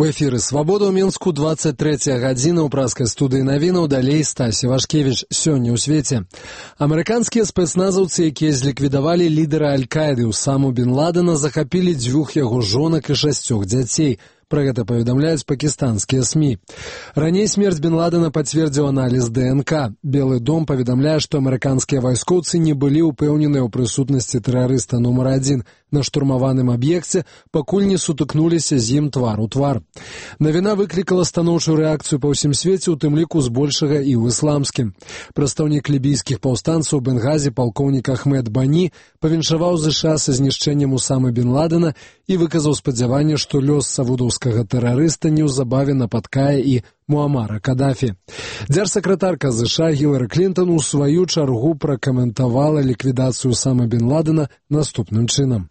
У эфіры «Свабода» ў Мінску, 23 гадзіна ў праскай студыі навінаў, далей Стасі Вашкевіч. Сёння ў свеце. Амерыканскія спецназаўцы, якія зліквідавалі лідара Аль-Каіды Усаму бін Ладена, захапілі 2 яго жонак і 6 дзяцей. Про гэта паведамляюць пакістанскія СМІ. Раней смерць бін Ладена пацвердзіў аналіз ДНК. Белы дом паведамляе, што амерыканскія вайскоўцы не былі ўпэўненыя ў прысутнасці тэрарыста нумар 1 на штурмаваным аб'екце, пакуль не сутыкнуліся з ім твар у твар. Навіна выклікала станоўчую рэакцыю па ўсім свеце, у тым ліку збольшага і ў ісламскім. Прадстаўнік лібійскіх паўстанцаў Бенгазі палкоўнік Ахмед Бані павіншаваў ЗША са знішчэннем Усамы бін Ладена і выказаў спадзяванне, што лёс саудаўскага тэрарыста неўзабаве напаткае і Муамара Кадафі. Дзяржсакратарка ЗША Гілары Клінтон у сваю чаргу пракаментавала ліквідацыю Усамы бін Ладена наступным чынам.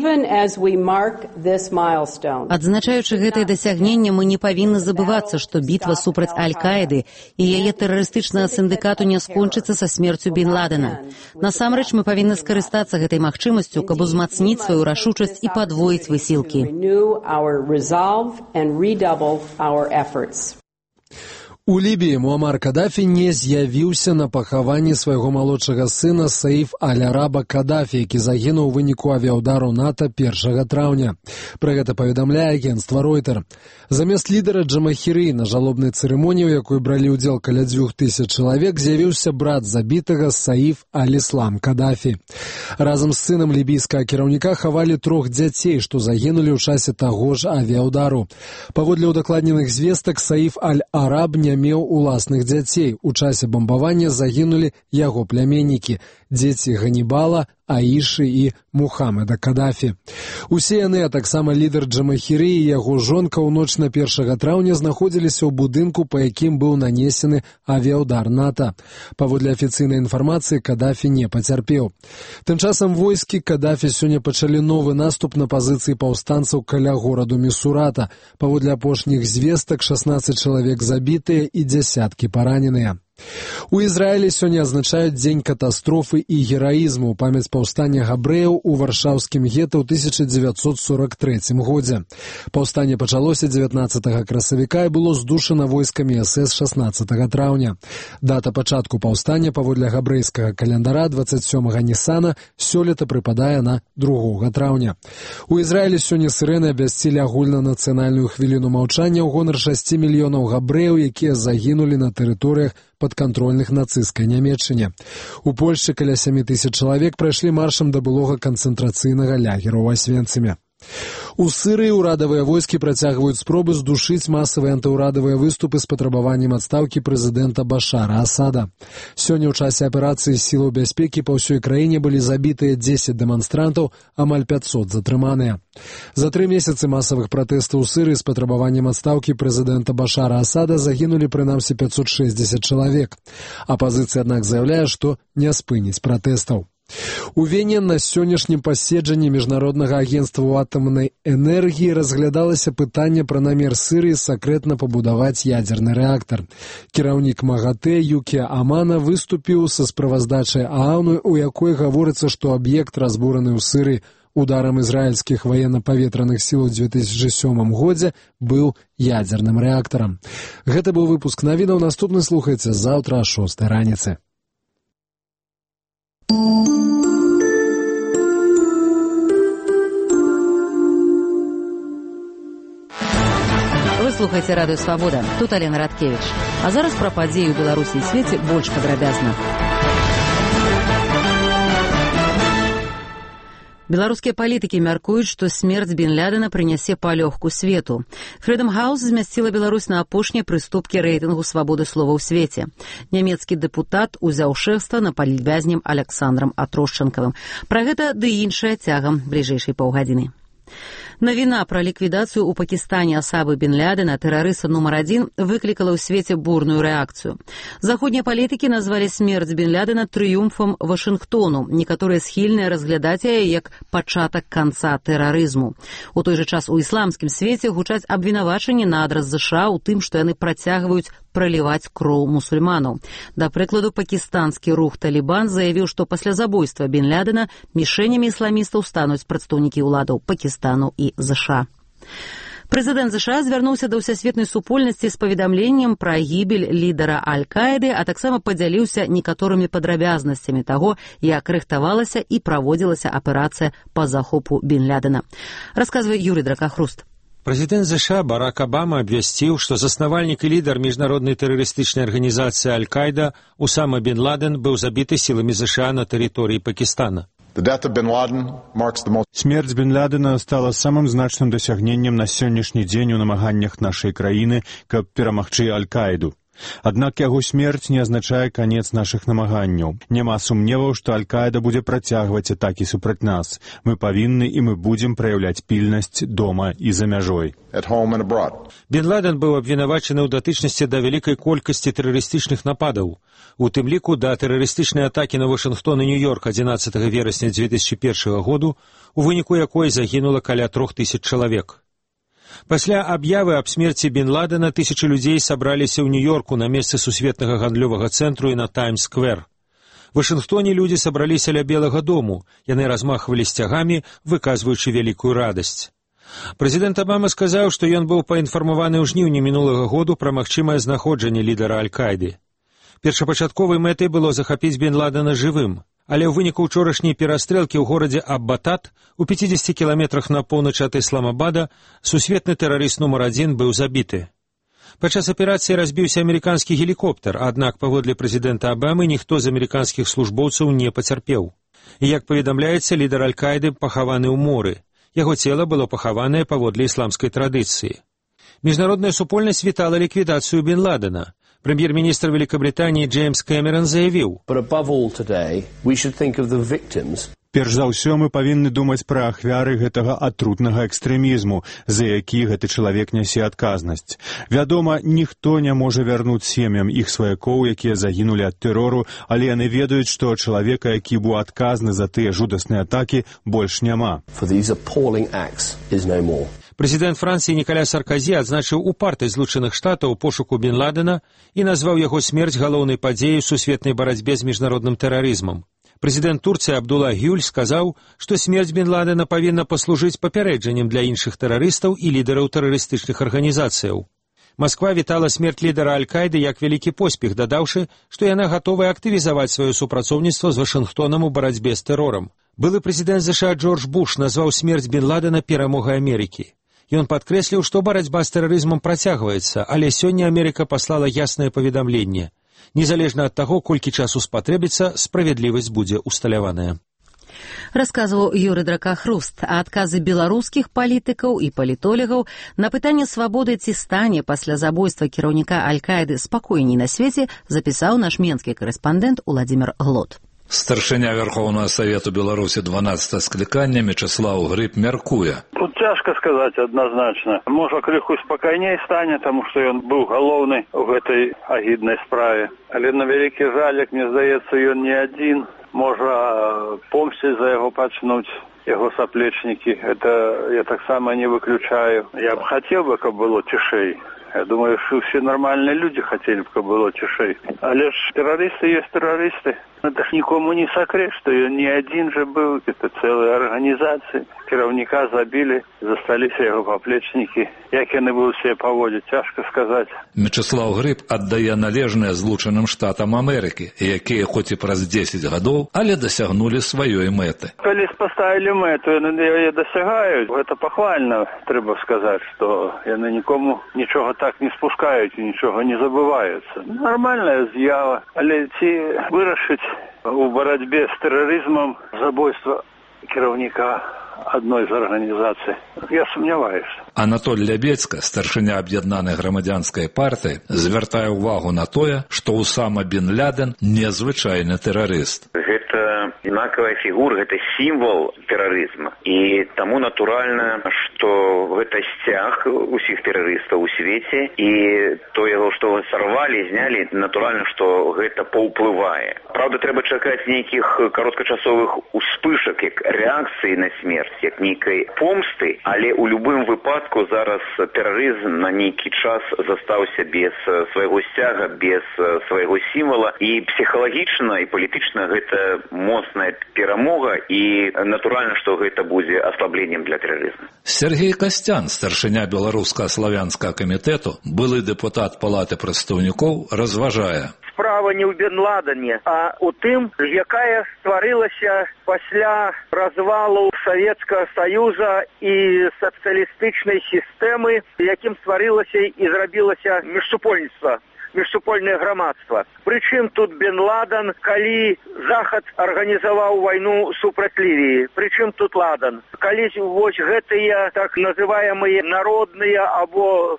Адзначаючы гэтае дасягненне, мы не павінны забывацца, што бітва супраць Аль-Каіды і яе тэрарыстычнага сіндыкату не скончыцца са смерцю бін Ладена. Насамрэч, мы павінны скарыстацца гэтай магчымасцю, каб узмацніць сваю рашучасць і падвоіць высілкі. У Лібіі Муамар Кадафі не з'явіўся на пахаванні свайго малодшага сына Саіф Аль-Араба Кадафі, які загінуў у выніку авіяўдару НАТО 1 траўня. Пра гэта паведамляе агенцтва Ройтер. Замест лідара Джамахіры на жалобнай цырымоніі, у якой бралі ўдзел каля 2000 чалавек, з'явіўся брат забітага Саіф Аль-Іслам Кадафі. Разам з сынам лібійскага кіраўніка хавалі 3 дзяцей, што загінулі ў часе таго ж авіяўдару. Паводле ўдакладненых звестак, Саіф Аль-Араб не меў уласных дзяцей. У часе бамбавання загінулі яго пляменнікі, дзеці Ганібала, Аішы і Мухаммеда Кадафі. Усе яны, а таксама лідар Джамахіры і яго жонка ў ноч на 1 траўня знаходзіліся ў будынку, па якім быў нанесены авіяўдар НАТО. Паводле афіцыйнай інфармацыі, Кадафі не пацярпеў. Тым часам войскі Кадафі сёння пачалі новы наступ на пазіцыі паўстанцаў каля гораду Місурата. Паводле апошніх звестак, 16 чалавек забітыя і дзясяткі параненыя. У Ізраілі сёння адзначаюць дзень катастрофы і гераізму ў памяць паўстання габрэяў у варшаўскім гета ў 1943 годзе. Паўстанне пачалося 19 красавіка і было здушана войскамі СС 16 траўня. Дата пачатку паўстання паводле габрэйскага календара 27 Нісана сёлета прыпадае на 2 траўня. У Ізраілі сёння сырэны абвясцілі агульнанацыянальную хвіліну маўчання ў гонар 6 мільёнаў габрэяў, якія загінулі на тэрыторыях падкантрольных нацысцкай Нямецчыне. У Польшчы каля 7000 чалавек прайшлі маршам да былога канцэнтрацыйнага лагера ў Асвенцыме. У Сырыі ўрадавыя войскі працягваюць спробы здушыць масавыя антыўрадавыя выступы з патрабаваннем адстаўкі прэзідэнта Башара Асада. Сёння ў часе аперацыі сілаў бяспекі па ўсёй краіне былі забітыя 10 дэманстрантаў, амаль 500 затрыманыя. За 3 месяцы масавых пратэстаў у Сырыі з патрабаваннем адстаўкі прэзідэнта Башара Асада загінулі прынамсі 560 чалавек. Апазіцыя, аднак, заяўляе, што не спыніць пратэстаў. У Вене на сённяшнім паседжанні Міжнароднага агенцтва атамнай энергіі разглядалася пытанне пра намер Сырыі сакрэтна пабудаваць ядзерны рэактар. Кіраўнік МАГАТЭ Юкія Амана выступіў са справаздачай АОНу, у якой гаворыцца, што аб'ект, разбураны ў Сырыі ударам ізраільскіх ваенна-паветраных сіл у 2007 годзе, быў ядзерным рэактарам. Гэта быў выпуск навінаў. Наступны слухайце заўтра о 6 раніцы. Вы слухаеце радыё «Свабода». Тут Алена Радкевіч. А зараз пра падзеі ў Беларусі і свеце больш падрабязна. Беларускія палітыкі мяркуюць, што смерць бін Ладена прынясе палёгку свету. Freedom House змясціла Беларусь на апошнія прыступкі рэйтынгу свабоды слова ў свеце. Нямецкі дэпутат узяў шэфства над палітвязнем Александрам Атрошчанкавым. Пра гэта ды іншае цягам бліжэйшай паўгадзіны. Навіна пра ліквідацыю ў Пакістане Асамы бін Ладена, тэрарыста нумар 1, выклікала ў свеце бурную рэакцыю. Заходнія палітыкі назвалі смерць бін Ладена трыумфам Вашынгтону. Некаторыя схільныя разглядаць яе як пачатак канца тэрарызму. У той жа час у ісламскім свеце гучаць абвінавачанні на адрас ЗША ў тым, што яны працягваюць праліваць кроў мусульманаў. Да прыкладу, пакістанскі рух «Талібан» заявіў, што пасля забойства бін Ладена мішэнямі ісламістаў стануць прадстаўнікі ўладаў Пакістану і ЗША. Прэзідэнт ЗША звярнуўся да ўсесветнай супольнасці з паведамленнем пра гібель лідара Аль-Каіды, а таксама падзяліўся некаторымі падрабязнасцямі таго, як рыхтавалася і праводзілася аперацыя па захопу Бін Лядена. Расказвае Юрий Дракахруст. Прэзідэнт ЗША Барак Абама абвясціў, што заснавальнік і лідар міжнароднай тэрарыстычнай арганізацыі Аль-Каіда Усама Бін Ладен быў забіты сіламі ЗША на тэрыторыі Пакістана. Смерць Бін Лядена стала самым значным дасягненнем на сённяшні дзень у намаганнях нашай краіны, каб перамагчы Аль-Каіду. Аднак яго смерць не азначае канец нашых намаганняў. Няма сумневаў, што Аль-Каіда будзе працягваць атакі супраць нас. Мы павінны і мы будзем праяўляць пільнасць дома і за мяжой. Бін Ладен быў абвінавачаны ў датычнасці да вялікай колькасці тэрарыстычных нападаў, у тым ліку да тэрарыстычнай атакі на Вашынгтон і Нью-Йорк 11 верасня 2001 году, у выніку якой загінула каля 3000 чалавек. Пасля аб'явы аб смерці Бін Ладена тысячы людзей сабраліся ў Нью-Йорку на месцы сусветнага гандлёвага цэнтру і на Таймс-сквер. В Вашынгтоне людзі сабраліся ля Белага дому, яны размахвалі сцягамі, выказваючы вялікую радасць. Прэзідэнт Абама сказаў, што ён быў паінфармаваны ў жніўні мінулага году пра магчымае знаходжанне лідара Аль-Каіды. Першапачатковай мэтай было захапіць Бін Ладена жывым, але ў выніку ўчорашняй перастрэлкі ў горадзе Аббатат, у 50 кіламетрах на поўнач ад Ісламабада, сусветны тэрарыст нумар 1 быў забіты. Падчас аперацыі разбіўся амерыканскі гелікоптер, аднак, паводле прэзідэнта Абамы, ніхто з амерыканскіх службоўцаў не пацярпеў. І, як паведамляецца, лідар Аль-Каіды пахаваны ў моры. Яго цела было пахаванае паводле ісламскай традыцыі. Міжнародная супольнасць вітала ліквідацыю Бін Ладена. Прэм'ер-міністр Великабрытаніі Джеймс Кэмерон заявіў: перш за ўсё мы павінны думаць пра ахвяры гэтага атрутнага экстрэмізму, за які гэты чалавек нясе адказнасць. Вядома, ніхто не можа вярнуць сем'ям іх сваякоў, якія загінулі ад тэрору, але яны ведаюць, што чалавека, які быў адказны за тыя жудасныя атакі, больш няма. Прэзідэнт Францыі Нікаля Сарказі адзначыў упартасць Злучаных Штатаў у пошуку Бін Ладена і назваў яго смерць галоўнай падзеяй у сусветнай барацьбе з міжнародным тэрарызмам. Прэзідэнт Турцыі Абдулла Гюль сказаў, што смерць Бін Ладена павінна паслужыць папярэджаннем для іншых тэрарыстаў і лідараў тэрарыстычных арганізацыяў. Масква вітала смерць лідара Аль-Каіды як вялікі поспех, дадаўшы, што яна гатовая актывізаваць сваё супрацоўніцтва з Вашынгтонам у барацьбе з тэрорам. Былы прэзідэнт ЗША Джордж Буш назваў смерць Бін Ладена перамогай Амерыкі. Ён падкрэсліў, што барацьба з тэрарызмам працягваецца, але сёння Амерыка паслала яснае паведамленне. Незалежна ад таго, колькі часу спатрэбіцца, справядлівасць будзе усталяваная. Расказваў Юрий Дракахруст, а адказы беларускіх палітыкаў і палітолагаў на пытанне свабоды ці стане пасля забойства кіраўніка Аль-Каіды спакойней на свеце запісаў наш менскі корэспандэнт Уладзімір Глот. Старшыня Верховного Совету Беларусі 12 склікання Мячеслав Грыб мяркуе. Тут цяжка сказаць адназначна. Можа, крыху спакайней стане, таму што ён быў галоўны ў гэтай агіднай справе. Але на вялікі жаль, як мне здаецца, ён не адзін. Можа, помсціць за яго пачнуць яго саплечнікі. Это я таксама не выключаю. Я б хацеў бы, каб было цішэй. Я думаю, что все нормальные люди хотели бы, чтобы было тишей. Але ж террористы есть террористы. Это ж никому не секрет, что он не один же был. Это целые организации. Кіраўніка забили, застались его поплечники. Як яны будут себя поводить, тяжко сказать. Мячеслав Грыб аддае належнае Злучаным Штатам Амерыкі, якія хоць і праз 10 гадоў, але дасягнулі сваёй мэты. Калі поставили мэту, яны яе дасягаюць. Это похвально, трэба сказать, что яны нікому нічога так не спускаюць і нічога не забываюцца. Нормальная з'ява, але ці вырашыць у барацьбе з тэрарызмам забойства кіраўніка адной з арганізацый. Я сумняваюся. Анатоль Лябецька, старшыня аб'яднанай грамадзянскай партыі, звяртае ўвагу на тое, што Усама Бін Ляден незвычайны тэрарыст. Гэта знакавая фігура, гэта сімвол тэрарызма. І таму натуральна, што гэта сцяг усіх тэрарыстаў у свеце, і то яго, што сарвалі, знялі, натуральна, што гэта паўплывае. Праўда, трэба чакаць нейкіх кароткачасовых успышак, як рэакцыі на смерць, як нейкай помсты, але ў любым выпадку выпадку зараз тэрарызм на нейкі час застаўся без свайго сцяга, без свайго сімвала, і псіхалагічна і палітычна гэта моцная перамога, і натуральна, што гэта будзе аслабленнем для тэрарызму. Сергей Костян, старшыня беларуска-славянскага камітэту, былы дэпутат Палаты прадстаўнікоў, разважае. Справа не ў Бен Ладене, а ў тым, якая стварылася пасля развалу Савецкага Саюза і сацыялістычнай сістэмы, якім стварылася і зрабілася міжсупольніцтва, міжсупольнае грамадства. Прычым тут Бен Ладен, калі Захад арганізаваў вайну супраць Лівіі? Прычым тут Ладен? Калі вось гэтыя так называемыя народныя або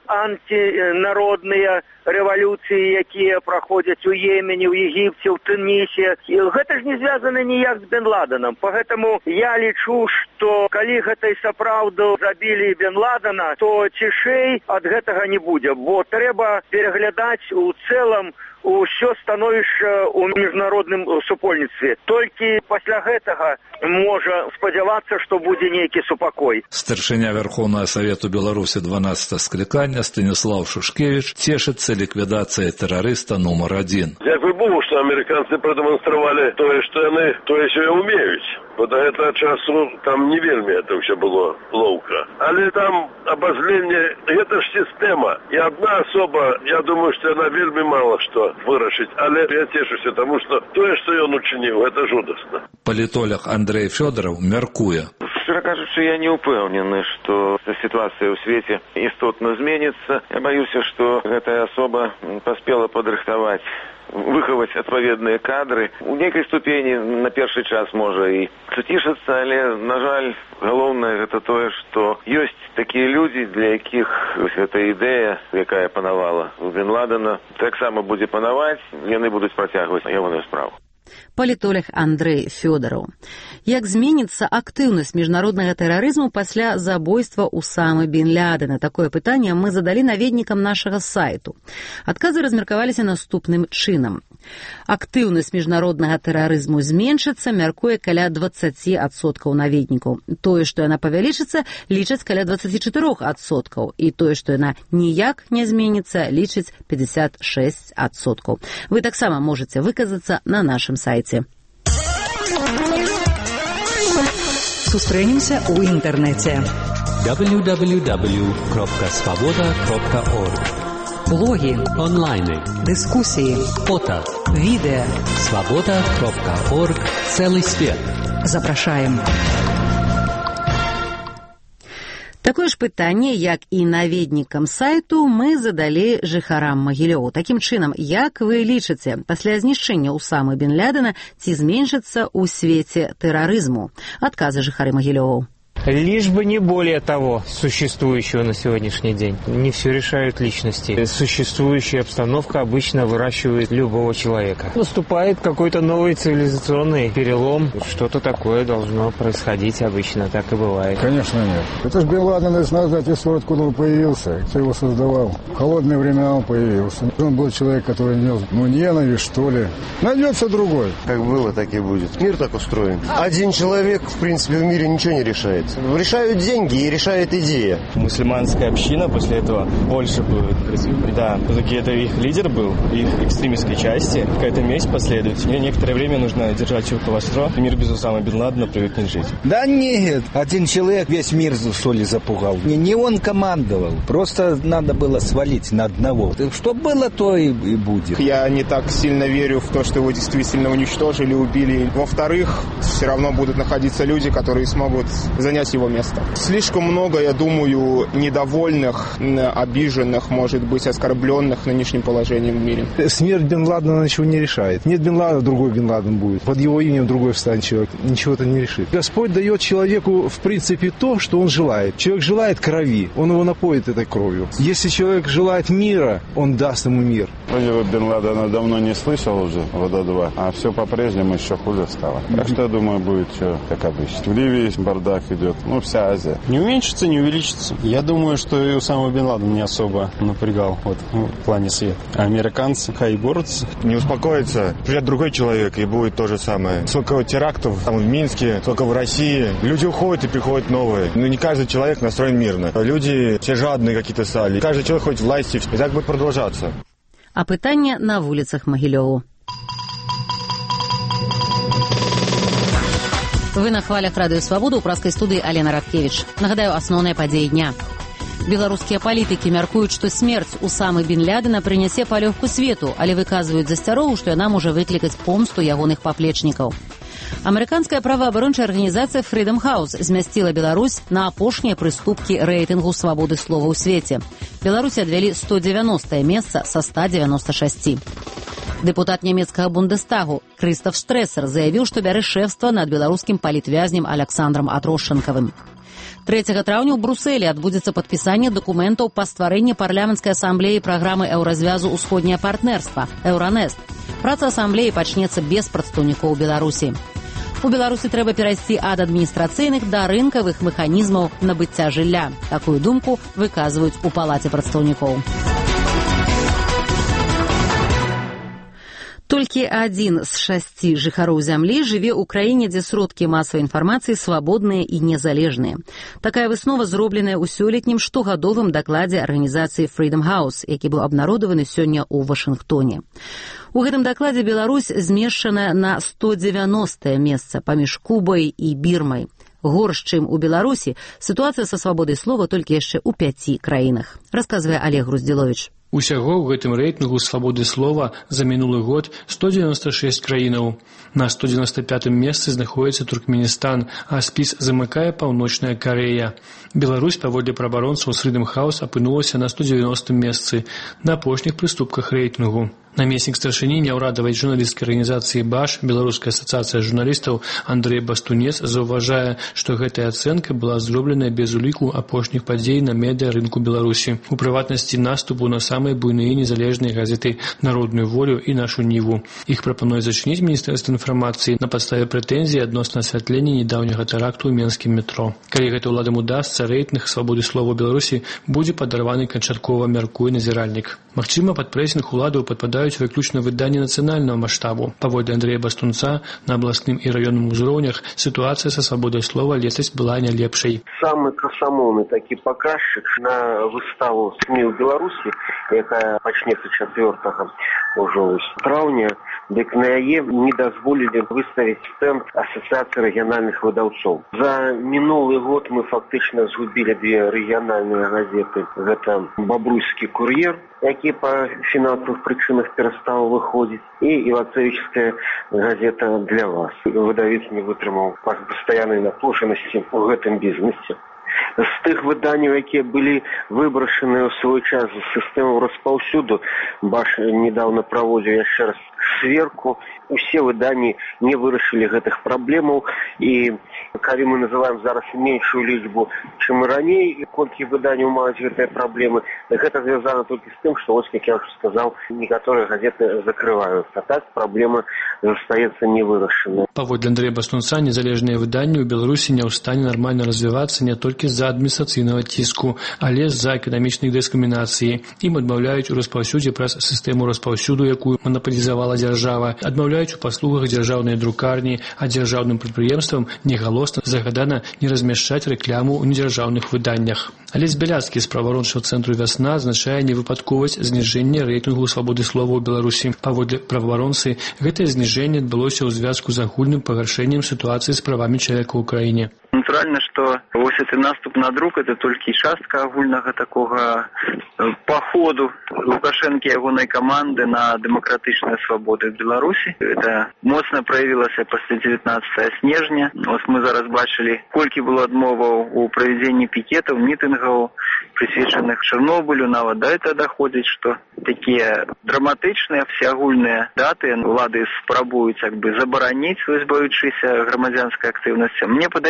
антинародныя рэвалюцыі, якія праходзяць у Йемене, у Егіпце, у Тунісе, гэта ж не звязана ніяк з Бен Ладенам. Поэтому я лічу, што калі гэта і сапраўду забілі Бен Ладена, то цішэй ад гэтага не будзе, бо трэба пераглядаць у цэлым усё становішча ў міжнародным супольніцтве. Толькі пасля гэтага можа спадзявацца, што будзе нейкі супакой. Старшыня Верховнага Савету Беларусі 12 склікання Станіслав Шушкевич цешыцца ліквідацыяй тэрарыста нумар 1. Дзякуй Богу, што амерыканцы прадэманстравалі тое, што яны тое сёе ўмеюць. Бо да гэтага часу там не вельмі это ўсё было лоўка. Але там абазленне, гэта ж сістэма. І адна асоба, я думаю, што яна вельмі мала што вырашыць. Але я цешуся, таму што тое, што ён учыніў, гэта жудасна. Палітолог Андрей Фёдоров мяркуе. Шчыра кажучы, я не ўпэўнены, што сітуацыя ў свеце істотна зменіцца. Я баюся, што гэтая асоба паспела падрыхтаваць, выхаваць адпаведныя кадры. У нейкай ступені на першы час можа і суцішыцца, але, на жаль, галоўнае гэта тое, што ёсць такія людзі, для якіх гэта ідэя, якая панавала у Бен Ладена, таксама будзе панаваць, яны будуць працягваць ягоную справу. Палітолог Андрей Фёдоров. Як зменіцца актыўнасць міжнароднага тэрарызму пасля забойства Усамы Бен Лядена? Такое пытанне мы задалі наведнікам нашага сайту. Адказы размеркаваліся наступным чынам. Актыўнасць міжнароднага тэрарызму зменшыцца, мяркуе каля 20% наведнікаў. Тое, што яна павялічыцца, лічаць каля 24%. І тое, што яна ніяк не зменіцца, лічаць 56%. Вы таксама можаце выказацца на нашым сайце. Сустрэнемся ў інтэрнэце. www.svoboda.org. Блогі, онлайны, дыскусіі, фото, відэа. Svoboda.org. Цэлы свет. Запрашаем. Такое ж пытанне, як і наведнікам сайту, мы задалі жыхарам Магілёву. Такім чынам, як вы лічыце, пасля знішчэння Усамы Бен Лядена ці зменшыцца ў свеце тэрарызму? Адказы жыхары Магілёву. Лишь бы не более того существующего на сегодняшний день. Не все решают личности. Существующая обстановка обычно выращивает любого человека. Наступает какой-то новый цивилизационный перелом. Что-то такое должно происходить обычно, так и бывает. Конечно нет. Это же Бен Ладен из издательства, откуда он появился, кто его создавал. В холодные времена он появился. Он был человек, который нес, ненависть, что ли. Найдется другой. Как было, так и будет. Мир так устроен. Один человек, в принципе, в мире ничего не решает. Решают деньги и решает идея. Мусульманская община после этого больше будет. Да, все-таки это их лидер был, их экстремистской части. Какая-то месть последует. Мне некоторое время нужно держать ухо востро. Мир без Усамы Бен Ладена привыкнет жить. Да нет, один человек весь мир соли запугал. Не он командовал. Просто надо было свалить на одного. Что было, то и будет. Я не так сильно верю в то, что его действительно уничтожили, убили. Во-вторых, все равно будут находиться люди, которые смогут занять его место. Слишком много, я думаю, недовольных, обиженных, может быть, оскорбленных нынешним положением в мире. Смерть Бен Ладена ничего не решает. Нет Бен Ладена, другой Бен Ладен будет. Под его именем другой встанет человек. Ничего это не решит. Господь дает человеку, в принципе, то, что он желает. Человек желает крови, он его напоит этой кровью. Если человек желает мира, он даст ему мир. Вроде бы Бен Ладена давно не слышал уже, года 2, а все по-прежнему еще хуже стало. Так что, я думаю, будет все как обычно. В Ливии бардак идет. идет. Ну, вся Азия. Не уменьшится, не увеличится. Я думаю, что и Усама бен Ладен не особо напрягал в плане света. А американцы хай борются. Не успокоится, придет другой человек и будет то же самое. Сколько терактов там в Минске, сколько в России. Люди уходят и приходят новые. Но не каждый человек настроен мирно. Люди все жадные какие-то стали. Каждый человек хочет власти. И так будет продолжаться. Апытанне на вуліцах Магілёву. Вы на хвалях радыё Свабода, ў праскай студыі Алена Радкевіч. Нагадаю, асноўныя падзеі дня. Беларускія палітыкі мяркуюць, што смерць Усамы бен Лядена прынясе палёгку свету, але выказваюць засцярогу, што яна можа выклікаць помсту ягоных паплечнікаў. Амерыканская праваабарончая арганізацыя Freedom House змясціла Беларусь на апошнія прыступкі рэйтынгу свабоды слова ў свеце. Беларусі адвялі 190-е месца са 196. Дэпутат нямецкага Бундестагу Крыстоф Штрэсер заявіў, што бярэ шэфства над беларускім палітвязнем Аляксандрам Атрошчанкавым. 3 траўня ў Брусэлі адбудзецца падпісанне дакументаў па стварэнні парламенцкай асамблеі праграмы еўразвязу «Усходняе партнерства» «Еўранест». Праца асамблеі пачнецца без прадстаўнікоў Беларусі. У Беларусі трэба перайсці ад адміністрацыйных да рынкавых механізмаў набыцця жылля. Такую думку выказваюць у палаце прадстаўнікоў. Толькі 1 з 6 жыхароў зямлі жыве ў краіне, дзе сродкі масавай інфармацыі свабодныя і незалежныя. Такая выснова зробленая ў сёлетнім штогадовым дакладзе арганізацыі Freedom House, які быў абнародаваны сёння ў Вашынгтоне. У гэтым дакладзе Беларусь змешчана на 190-е месца паміж Кубай і Бірмай. Горш, чым у Беларусі, сітуацыя са свабодай слова толькі яшчэ ў 5 краінах, расказвае Олег Груздзіловіч. Усяго ў гэтым рэйтынгу свабоды слова за мінулы год 196 краінаў. На 195-м месцы знаходіцца Туркменістан, а спіс замыкае Паўночная Карэя. Беларусь, паводле праваабаронцаў Freedom House, апынулася на 190-м месцы на апошніх прыступках рэйтынгу. Намеснік старшыні няўрадавай журналісцкай арганізацыі БАШ, Беларуская асацыяцыя журналістаў Андрэй Бастунец заўважае, што гэтая ацэнка была зробленая без уліку апошніх падзей на медыарынку Беларусі. У прыватнасці наступу на самыя буйныя незалежныя газеты «Народную волю» і «Нашу Ніву». Іх прапануе зачыніць Міністэрства інфармацыі на падставе прэтэнзій адносна асвятлення нядаўняга тэракту ў менскім метро. Калі гэта ўладам удасца, рэйтынг свабоды слова ў Беларусі будзе падарваны канчаткова, мяркуе назіральнік. Магчыма, пад прэсінг уладаў падпадаюць выключна выданні нацыянальнага маштабу. Паводле Андрэя Бастунца, на абласным і раённым узроўнях сітуацыя са свабодай слова летась была не лепшай. Самы красамоўны такі паказчык на выставу СМІ ў Беларусі, якая пачнецца 4 ўжо траўня, дык на яе не дазволілі выставіць стэнд асацыяцыі рэгіянальных выдаўцоў. За мінулы год мы фактычна згубілі 2 рэгіянальныя газеты. Гэта «Бабруйскі кур'ер», які па фінансавых прычынах перастаў выходзіць, і «Івацевічская газета для вас». Выдавец не вытрымаў па пастаяннай напружанасці ў гэтым бізнесе. З тых выданняў, якія былі выбрашаныя ў свой час з сістэмаў распаўсюду, БАШ недавно праводзіў яшчэ раз сверку, усе выданні не вырашылі гэтых праблемаў, і калі мы называем зараз меншую лічбу, чым раней, і колькі выданняў маюць гэтыя праблемы, гэта звязана толькі з тым, што, ось, як я ўжо сказаў, некаторыя газеты закрываюцца. А так праблема застаецца невырашанай. Паводле Андрэя Бастунца, незалежныя выданні ў Беларусі не ў стане нармальна развівацца не толькі з-за адміністрацыйнага ціску, але з-за эканамічнай дыскрымінацыі. Ім адмаўляюць у распаўсюдзе праз сістэму распаўсюду, якую манапалізавала дзяржава, адмаўляюць у паслугах дзяржаўнай друкарні, а дзяржаўным прадпрыемствам негалосна загадана не размяшчаць рэкляму ў недзяржаўных выданнях. Алесь Бяляцкі з праваабарончага цэнтру «Вясна» адзначае невыпадковасць зніжэння рэйтынгу свабоды слова ў Беларусі. Паводле праваабаронцы, гэтае зніжэнне адбылося ў звязку з агульным пагаршэннем сітуацыі з правамі чалавека ў краіне. Натуральна, што вось гэты наступ на друк – это толькі частка агульнага такога паходу Лукашэнкі і ягонай каманды на дэмакратычныя свабоды в Беларусі. Это моцна праявілася пасля 19 снежня. Ось мы зараз бачылі, колькі было адмоваў у правядзенні пікетаў, мітынгаў, прысвечаных Чарнобылю. Нават да гэта даходзіць, што такія драматычныя всеагульныя даты улады спрабуюць забараніць, боючыся грамадзянскай актыўнасці. Мне падаецца, што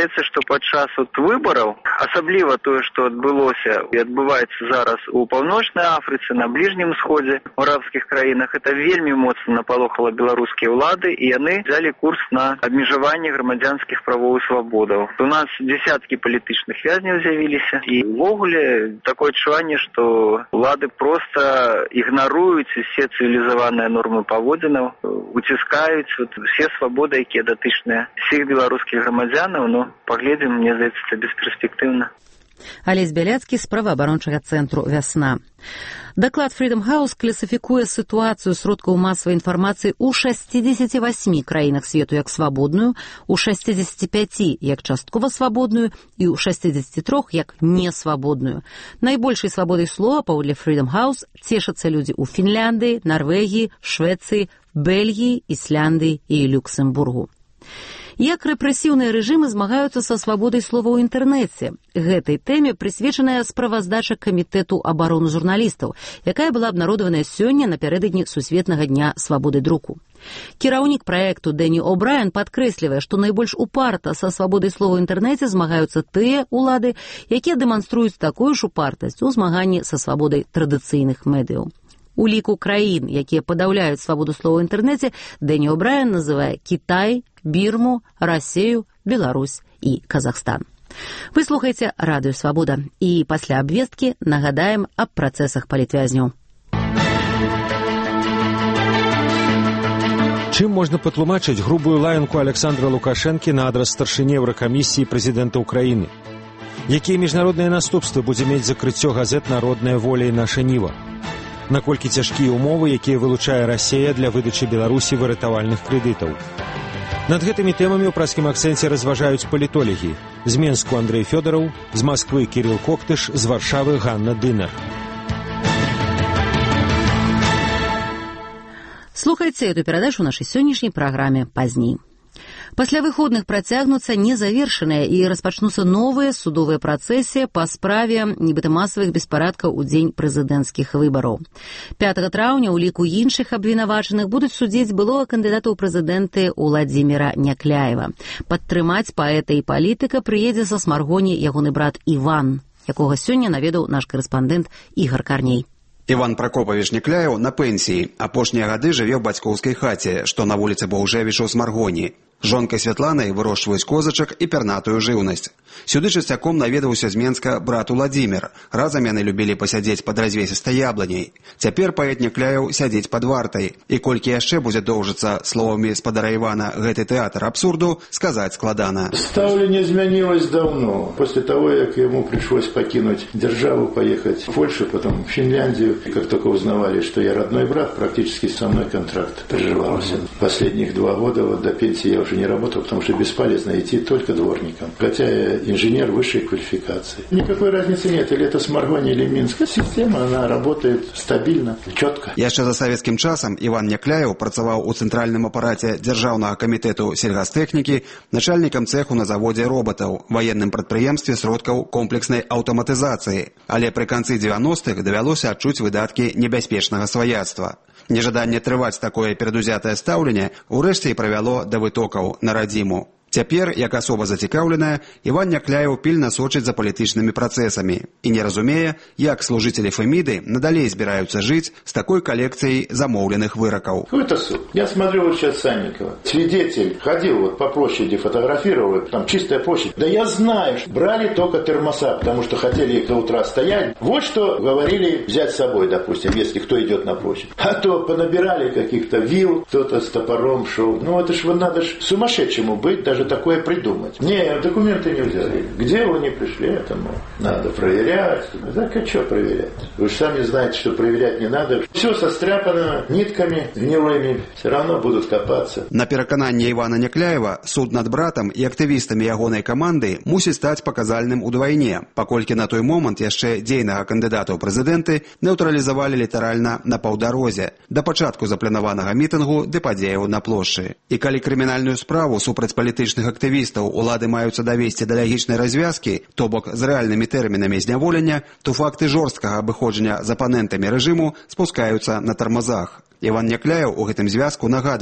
падчас выбараў, асабліва тое, што адбылося і адбываецца зараз у Паўночнай Афрыцы, на Бліжнім Сходзе, у арабскіх краінах, это вельмі моцна напалохала беларускія ўлады, і яны взяли курс на абмежаванне грамадзянскіх правоў і свабодаў. У нас десяткі палітычных вязняў з'явіліся, і ўвогуле такое адчуванне, што ўлады проста ігнаруюць усе цывілізаваныя нормы паводзінаў, уціскаюць усе свабоды, якія датычныя всіх беларускіх грамадзянаў. Ну, паглядзім, мне здаецца, це бесперспектыўна. Алесь Бяляцкі з праваабарончага цэнтру «Вясна». Даклад Freedom House класіфікуе сітуацыю сродкаў масавай інфармацыі ў 68 краінах свету як свабодную, у 65 як часткова свабодную і ў 63 як несвабодную. Найбольшай свабодай слова, паводле Freedom House, цешацца людзі ў Фінляндыі, Нарвегіі, Швецыі, Бельгіі, Ісляндыі і Люксембургу. Як рэпрэсіўныя рэжымы змагаюцца са свабодай слова ў інтэрнэце. Гэтай тэме прысвечаная справаздача Камітэту абароны журналістаў, якая была абнародаваная сёння напярэдадні Сусветнага дня свабоды друку. Кіраўнік праекту Дэні О'Брайен падкрэслівае, што найбольш упарта са свабодай слова ў інтэрнэце змагаюцца тыя ўлады, якія дэманструюць такую ж упартасць у змаганні са свабодай традыцыйных медыяў. У ліку краін, якія падаўляюць свабоду слова ў інтэрнэце, Дэні О'Брайен называе Кітай, Бірму, Расею, Беларусь і Казахстан. Вы слухаеце Радыё Свабода, і пасля абвесткі нагадаем аб працэсах палітвязняў. Чым можна патлумачыць грубую лаянку Александра Лукашэнкі на адрас старшыні Еўракамісіі прэзідэнта Ўкраіны? Якія міжнародныя наступствы будзе мець закрыццё газет «Народная воля» і «Наша Ніва»? Наколькі цяжкія ўмовы, якія вылучае Расія для выдачы Беларусі выратавальных крэдытаў. Над гэтымі тэмамі ў праскім акцэнце разважаюць палітолагі. З Менску Андрэй Фёдораў, з Масквы Кірилл Коктыш, з Варшавы Ганна Дынар. Слухайце эту перадачу ў нашай сённяшняй праграме пазней. Пасля выходных працягнуцца незавершаныя і распачнуцца новыя судовыя працэсы па справе нібыта масавых беспарадкаў у дзень прэзідэнцкіх выбараў. 5 траўня ў ліку іншых абвінавачаных будуць судзіць былога кандыдата ў прэзідэнты Уладзіміра Някляева. Падтрымаць паэта і палітыка прыедзе са Смаргоні ягоны брат Іван, якога сёння наведаў наш карэспандэнт Ігар Карней. Іван Пракопавіч Някляеў на пенсіі. Апошнія гады жыве ў бацькоўскай хаце, што на вуліцы Баўжэвіча ў Смаргоні. Жонкай Святланай вырошчваюць козачак і пернатую жыўнасць. Сюды часцяком наведаўся з Менска брат Уладзімір. Разам яны любілі пасядзець пад развесістай ябланяй. Цяпер паэт Някляеў сядзіць пад вартай. І колькі яшчэ будзе доўжыцца, словамі спадара Івана, гэты тэатр абсурду, сказаць складана. Ставленне змянилось давно. После того, как ему пришлось покинуть державу, поехать в Польшу, потом в Финляндию. И как только узнавали, что я родной брат, практически со мной контракт прерывался. Последних 2 года вот до пенсии я уже не работал, потому что бесполезно идти только дворником. Хотя я инженер высшей квалификации. Никакой разницы нет, или это Смаргони, или Минск. Система, она работает стабильно, четко. Яшчэ за савецкім часам Іван Някляеў працаваў у цэнтральным апараце Дзяржаўнага камітэту сельгастэхнікі, начальнікам цэху на заводзе роботаў, ваенным прадпрыемстве сродкаў комплекснай аўтаматызацыі. Але пры канцы 90-х давялося адчуць выдаткі небяспечнага сваяцтва. Нежаданне трываць такое перадузятае стаўленне урэшце і правяло да вытокаў на радзіму. Цяпер, як асоба зацікаўленая, Іван Някляеў пільна сочыць за палітычнымі працэсамі і не разумее, як служителі Фемиды надалей збіраюцца жыць з такой коллекцией замоўленых выроков. Какой-то суд. Я смотрю вот сейчас Санникова. Свидетель ходил вот по площади, фотографировал, там чистая площадь. Да я знаю, что брали только термоса, потому что хотели их до утра стоять. Вот что говорили взять с собой, допустим, если кто идет на площадь. А то понабирали каких-то вил, кто-то с топором шел. Ну это ж надо ж сумасшедшему быть, даже такое придумать. Не, документы не взяли. Где вы не пришли, этому надо проверять. Так а что проверять? Вы же сами знаете, что проверять не надо. Все состряпано нитками гнилыми. Все равно будут копаться. На перакананне Івана Някляева суд над братам і актывістамі ягонай каманды мусіць стаць паказальным удвайне, паколькі на той момант яшчэ дзейнага кандыдата ў прэзідэнты нейтралізавалі літаральна на паўдарозе да пачатку запланаванага мітынгу ды падзеяў на плошчы. І калі крымінальную справу супраць палітычных актывістаў улады маюцца давесці да лагічнай развязкі, то бок з рэальнымі тэрмінамі зняволення, то факты жорсткага абыходжання з апанентамі рэжыму спускаюцца на тармазах. Іван Някляеў у гэтым звязку нагадвае,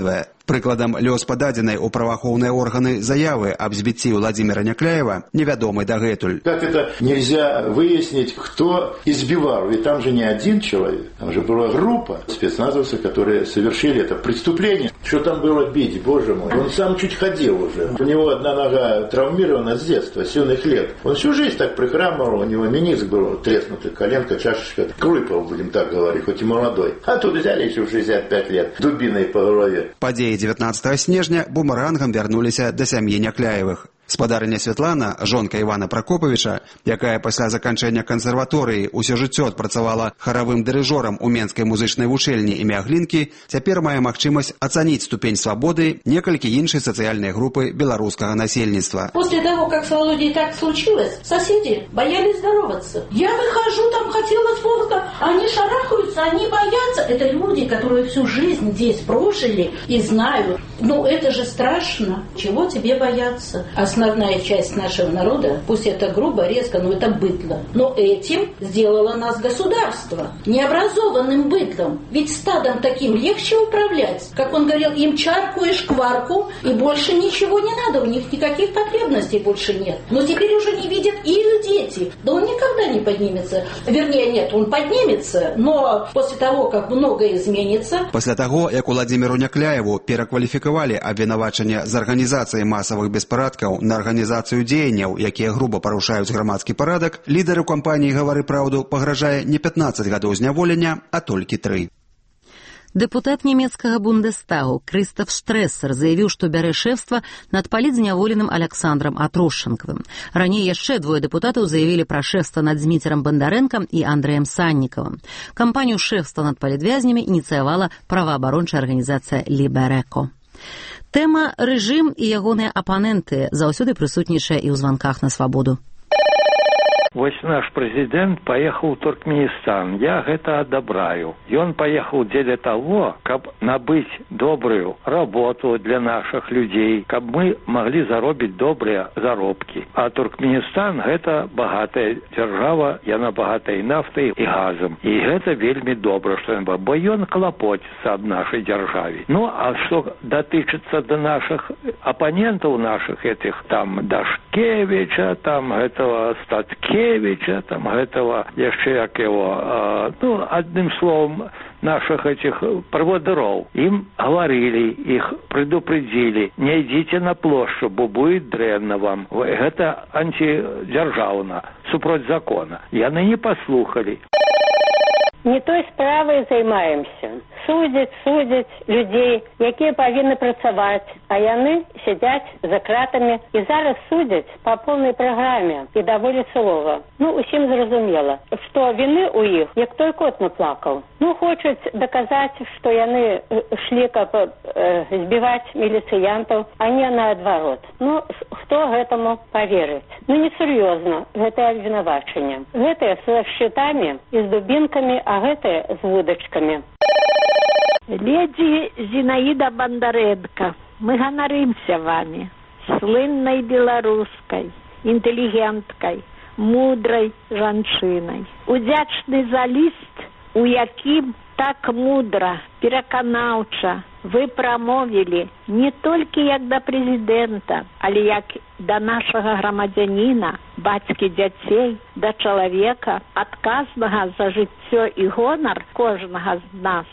Прыкладам, лёс пададзенай у праваахоўныя органы заявы аб збіцці Владимира Някляева невядомы дагэтуль. Как это нельзя выяснить, кто избивал? Ведь там же не один человек, там же была группа спецназовцев, которые совершили это преступление. Что там было бить, боже мой? Он сам чуть ходил уже. У него одна нога травмирована с детства, с юных лет. Он всю жизнь так прихрамывал, у него мениск был треснутый, коленка, чашечка. Крупал, будем так говорить, хоть и молодой. А тут взяли еще в 65 лет дубиной по голове. Падзеі 19 снежня бумерангам вярнуліся да сям'і Някляевых. Спадарыня Святлана, жонка Івана Пракопавіча, якая пасля заканчэння кансерваторыі ўсё жыццё адпрацавала харавым дырыжорам у Менскай музычнай вучэльні імя Глінкі, цяпер мае магчымасць ацаніць ступень свабоды некалькі іншай сацыяльнай групы беларускага насельніцтва. После того, как с Володей так случилось, соседи боялись здороваться. Я выхожу, там хотела фотка, они шарахаются, они боятся. Это люди, которые всю жизнь здесь прожили и знают. Ну, это же страшно. Чего тебе бояться? Основная часть нашего народа, пусть это грубо, резко, но это быдло. Но этим сделало нас государство. Необразованным быдлом. Ведь стадом таким легче управлять. Как он говорил, им чарку и шкварку, и больше ничего не надо. У них никаких потребностей больше нет. Но теперь уже не видят и их дети. Да он никогда не поднимется. Вернее, нет, он поднимется, но после того, как многое изменится... После того, як Владимиру Някляеву перакваліфікавалі абвінавачанне з арганізацыі масавых беспарадкаў на арганізацыю дзеянняў, якія груба парушаюць грамадскі парадак, лідару кампаніі «Гавары праўду» пагражае не 15 гадоў зняволення, а толькі 3. Дэпутат нямецкага Бундестагу Крыстоф Штрэссер заявіў, што бярэ шэфства над палітзняволеным Александром Атрошчанкавым. Раней яшчэ двое дэпутатаў заявілі пра шэфства над Зміцерам Бандарэнкам і Андрэем Саннікавым. Кампанію шэфства над палітвязнямі ініцыявала праваабарончая арганізацыя «Ліберэко». Тэма «Рэжым і ягоныя апаненты» заўсёды прысутнічае і ў званках на свабоду. Вось наш прэзідэнт паехаў у Туркменістан. Я гэта адабраю. Ён паехаў дзеля таго, каб набыць добрую работу для нашых людзей, каб мы маглі заробіць добрыя заробкі. А Туркменістан гэта багатая дзяржава, яна багатая нафтай і газам. І гэта вельмі добра, што ён, бо ён клапоціцца аб нашай дзяржаве. Ну, а што датычыцца да нашых апанентаў нашых этих, там, Дашкевіча, там, гэтага Статкевіча, там гэтага яшчэ як его, ну, одним словом, наших этих проводыров. Им говорили, их предупредили, не идите на площадь, бо будет дрэнна вам. Это антидержавно, супроть закона. Яны не послухали. Не той справай займаемся. Судзяць людзей, якія павінны працаваць, а яны сядзяць за кратамі і зараз судзяць па поўнай праграме і даволі сурова. Ну, усім зразумела, што віны ў іх, як той кот наплакаў. Ну, хочуць даказаць, што яны шлі, каб збіваць міліцыянтаў, а не наадварот. Ну, хто гэтаму паверыць? Ну, несур'ёзна, гэтае абвінавачанне. Гэтыя са шчытамі і з дубінкамі, а гэтыя з вудачкамі. Леди Зинаида Бондаренко, мы ганарымся вами, слынной беларускай, интеллигенткой, мудрой жанчынай. Удзячны за ліст, у якім так мудра, пераканаўча вы прамовілі не толькі як да прэзідэнта, але як да нашага грамадзяніна, бацькі дзяцей, да чалавека, адказнага за жыццё і гонар кожнага з нас.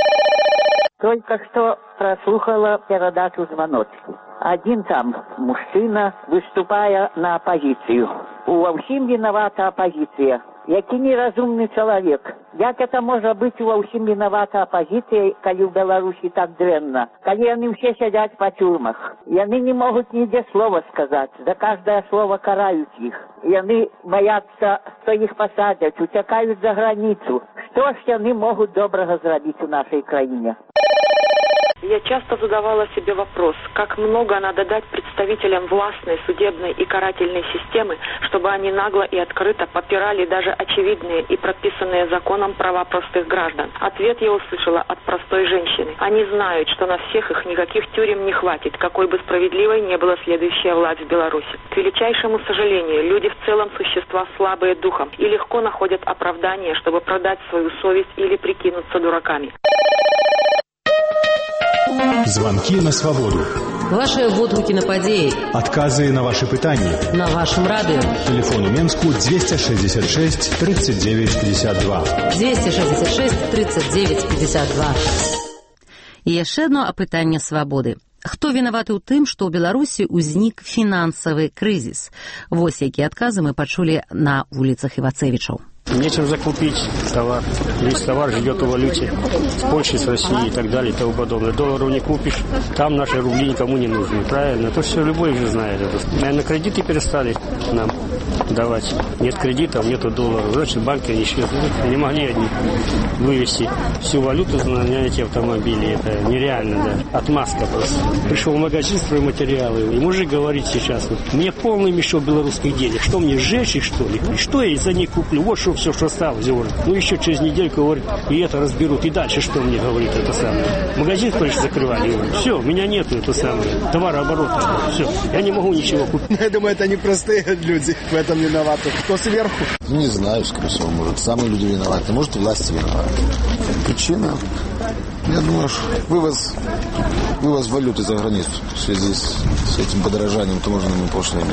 Только что прослушала передачу «Звоночки». Один там мужчина, выступая на оппозицию. Во всем виновата оппозиция. Який неразумный человек. Як это может быть во всем виновата оппозиция, коли в Беларуси так дрянно? Коли они все сидят по тюрьмах. И они не могут нигде слова сказать. За каждое слово карают их. И они боятся, что их посадят, утекают за границу. Что ж они могут доброго сделать в нашей краине? Я часто задавала себе вопрос, как много надо дать представителям властной, судебной и карательной системы, чтобы они нагло и открыто попирали даже очевидные и прописанные законом права простых граждан. Ответ я услышала от простой женщины. Они знают, что на всех их никаких тюрем не хватит, какой бы справедливой не была следующая власть в Беларуси. К величайшему сожалению, люди в целом существа слабые духом и легко находят оправдание, чтобы продать свою совесть или прикинуться дураками. Звонки на свободу. Ваши водгукі на падзеі. Адказы на ваши пытанні. На вашым радыё. Телефон у Менску 266 39 52. 266 39 52. І яшчэ одно апытанне свабоды. Хто вінаваты ў тым, што ў Беларусі ўзнік фінансавы крызіс? Вось якія адказы мы пачулі на вуліцах Івацевічаў. Нечем закупить товар. Весь товар идет в валюте с Польши, с России и так далее и тому подобное. Долларов не купишь, там наши рубли никому не нужны. Правильно? Это все любой уже знает. Наверное, кредиты перестали нам давать. Нет кредитов, нету долларов. Значит, банки не могли одни вывести всю валюту на эти автомобили. Это нереально, да. Отмазка просто. Пришел в магазин стройматериалы, и мужик говорит сейчас, мне полный мешок белорусских денег. Что мне, сжечь их, что ли? И что я за них куплю? Вот что все, что осталось, говорит. Ну, еще через недельку, говорит, и это разберут. И дальше что мне, говорит, это самое. Магазин, конечно, закрывали, говорит. Все, у меня нету, это самое, товарооборота. Все, я не могу ничего купить. Я думаю, это не простые люди в этом виноваты. Кто сверху? Не знаю, скорее всего, может, сами люди виноваты, может, власти виноваты. Причина, я думаю, вывоз валюты за границу в связи с этим подорожанием таможенными пошлинами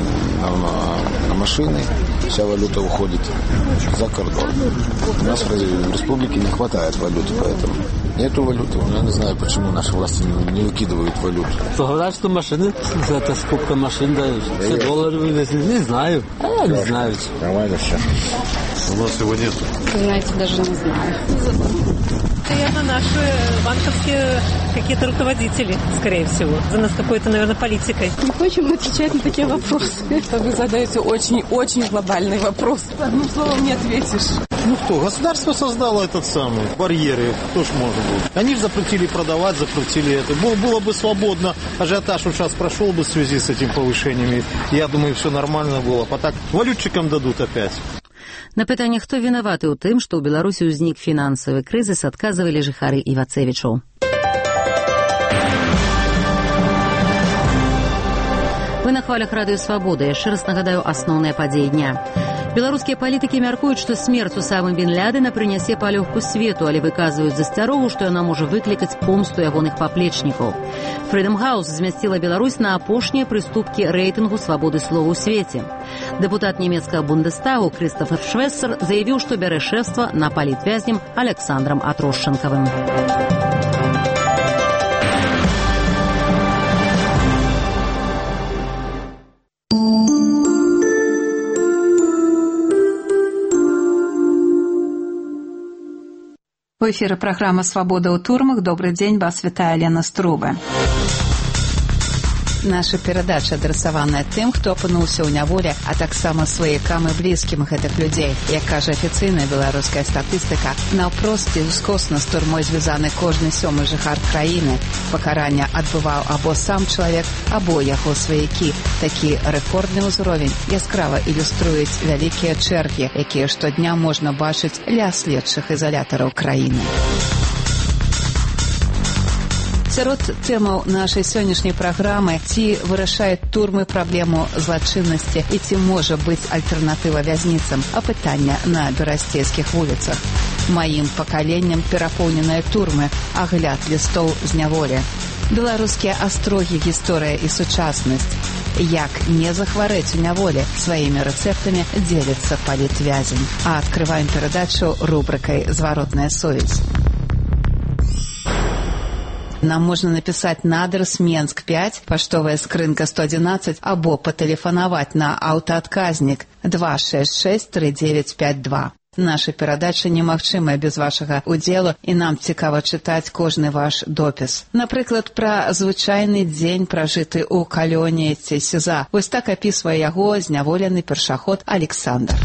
на машины. Вся валюта уходит за кордон. У нас в республике не хватает валюты, поэтому нету валюты. Я не знаю, почему наши власти не выкидывают валюту. Говорят, что машины, это скупка машин дают. Все доллары вывезли. Не знаю. Я не знаю. Нормально все. У нас его нет. Знаете, даже не знаю. Наверное, наши банковские какие-то руководители, скорее всего. За нас какой-то, наверное, политикой. Не хочем отвечать на такие вопросы. Вы задаете очень-очень глобальный вопрос. Одним словом не ответишь. Ну кто, государство создало этот самый барьеры, кто ж может быть. Они же запретили продавать, запретили это. Было бы свободно, ажиотаж вот сейчас прошел бы в связи с этим повышениями. Я думаю, все нормально было. А так валютчикам дадут опять. На пытанне, хто вінаваты ў тым, што ў Беларусі ўзнік фінансавы крызіс, адказвалі жыхары Івацевічаў. Вы на хвалях радыё «Свабода». Яшчэ раз нагадаю асноўныя падзеі дня. Беларускія палітыкі мяркуюць, што смерць Усамы бін Лядена прынясе палёгку свету, але выказваюць засцярогу, што яна можа выклікаць помсту ягоных паплечнікаў. Freedom House змясціла Беларусь на апошнія прыступкі рэйтынгу свабоды слова ў свеце. Дэпутат нямецкага Бундестагу Крыстофер Швессер заявіў, што бярэ шэфства на палітвязнем Александрам Атрошчэнкавым. В эфире программа «Свобода у турмах». Добрый день, вас вітае Лена Струба. Наша перадача адрасаваная тым, хто апынуўся ў няволі, а таксама сваякам і блізкім гэтых людзей. Як кажа афіцыйная беларуская статыстыка, наўпрост і ўскосна з турмой звязаны кожны 7-й жыхар краіны. Пакаранне адбываў або сам чалавек, або яго сваякі. Такі рэкордны ўзровень яскрава ілюструюць вялікія чэргі, якія штодня можна бачыць ля следчых ізалятараў краіны. Сярод тэмаў нашай сённяшняй праграмы ці вырашаюць турмы праблему злачыннасці і ці можа быць альтэрнатыва вязніцам, апытання на берасцейскіх вуліцах. Маім пакаленнем перапоўненыя турмы, агляд лістоў з няволі. Беларускія астрогі, гісторыя і сучаснасць. Як не захварэць у няволі, сваімі рэцэптамі дзеліцца палітвязень. А адкрываем перадачу рубрыкай «Зваротная совесть». Нам можна напісаць на адрес Менск 5, паштовая скрынка 111, або патэлефанаваць на аўтаадказнік 266-3952. Наша перадача немагчымая без вашага удзелу, і нам цікава чытаць кожны ваш допіс. Напрыклад, пра звычайны дзень, пражыты ў калоніі ці СІЗА. Вось так апісвае яго зняволены першаход Александр.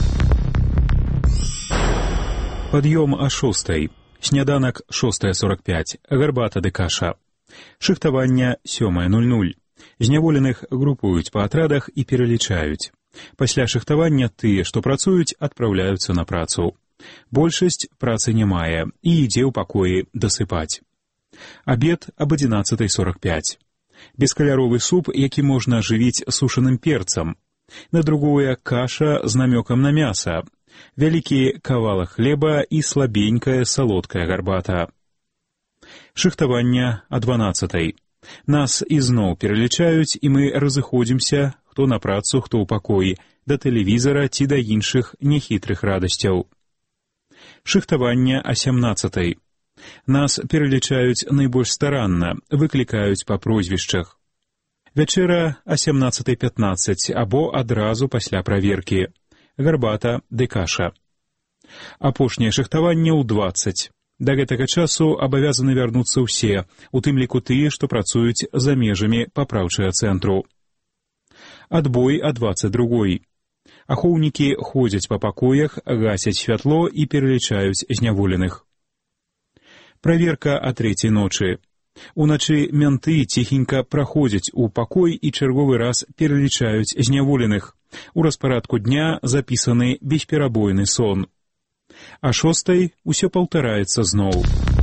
Пад'ём о 6:00. Сняданак 6:45. Гарбата ды каша. Шыхтаванне 7:00. Зняволеных групуюць па атрадах і пералічаюць. Пасля шыхтавання тыя, што працуюць, адпраўляюцца на працу. Большасць працы не мае і ідзе ў пакоі дасыпаць. Абед об 11:45. Бескаляровы суп, які можна ажывіць сушаным перцам. На другое каша з намёкам на мяса. Вялікі кавалак хлеба і слабенькая салодкая гарбата. Шыхтаванне о 12. Нас ізноў пералічаюць, і мы разыходзімся, хто на працу, хто ў пакоі, да тэлевізара ці да іншых нехітрых радасцяў. Шыхтаванне о 17. Нас пералічаюць найбольш старанна, выклікаюць па прозвішчах. Вячэра о 17:15 або адразу пасля праверкі. Гарбата ды каша. Апошняе шыхтаванне ў 20. Да гэтага часу абавязаны вярнуцца ўсе, у тым ліку тыя, што працуюць за межамі папраўчага цэнтру. Адбой о 22. Ахоўнікі ходзяць па пакоях, гасяць святло і пералічаюць зняволеных. Праверка о 3 ночы. Уначы менты ціхенька праходзяць у пакой і чарговы раз пералічаюць зняволеных. У распарадку дня запісаны бесперабойны сон. А 6 усё паўтараецца зноў.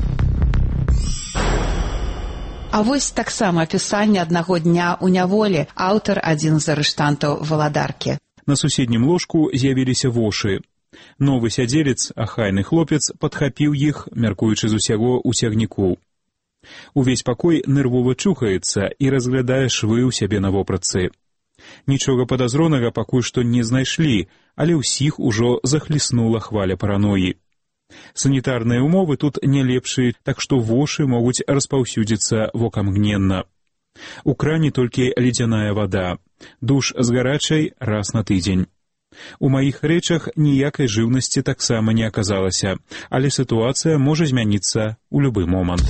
А вось таксама апісанне аднаго дня ў няволі, аўтар адзін з арыштантаў Валадаркі. На суседнім ложку з'явіліся вошы. Новы сядзелец, ахайны хлопец, падхапіў іх, мяркуючы з усяго ў цягніку. Увесь пакой нервова чухаецца і разглядае швы ў сябе на вопратцы. Нічога падазронага пакуль што не знайшлі, але ўсіх ужо захліснула хваля параноі. Санітарныя ўмовы тут не лепшыя, так што вошы могуць распаўсюдзіцца вокамгненна. У кране толькі ледзяная вада, душ з гарачай раз на тыдзень. У маіх рэчах ніякай жыўнасці таксама не аказалася, але сітуацыя можа змяніцца ў любы момант.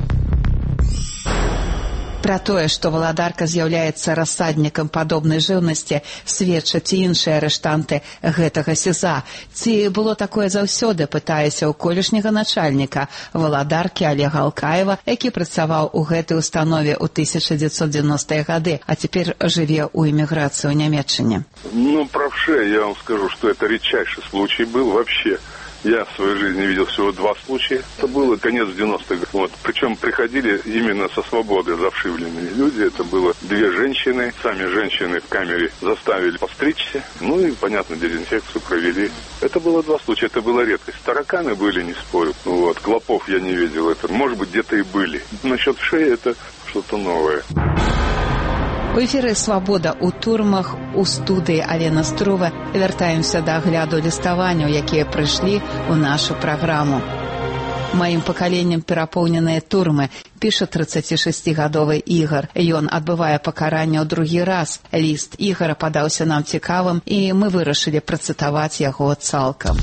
Пра тое, што Валадарка з'яўляецца рассаднікам падобнай жыўнасці, сведчаць і іншыя арыштанты гэтага СІЗА. Ці было такое заўсёды, пытаюся ў колішняга начальніка Валадаркі Олега Алкаева, які працаваў у гэтай установе ў 1990-е гады, а цяпер жыве ў эміграцыі ў Нямецчыне. Правше, я вам скажу, что это редчайший случай был вообще. Я в своей жизни видел всего 2 случая. Это было конец 90-х. Причем приходили именно со свободы завшивленные люди. Это было 2 женщины. Сами женщины в камере заставили постричься. И, понятно, дезинфекцию провели. Это было 2 случая. Это была редкость. Тараканы были, не спорю. Клопов я не видел. Это, может быть, где-то и были. Насчет шеи это что-то новое. У эфіры «Свабода» ў турмах, у студыі Алена Струва вяртаемся да агляду ліставанняў, якія прыйшлі ў нашу праграму. Маім пакаленнем перапоўненыя турмы, піша 36-гадовы Ігар. Ён адбывае пакаранне ў другі раз. Ліст Ігара падаўся нам цікавым, і мы вырашылі працытаваць яго цалкам.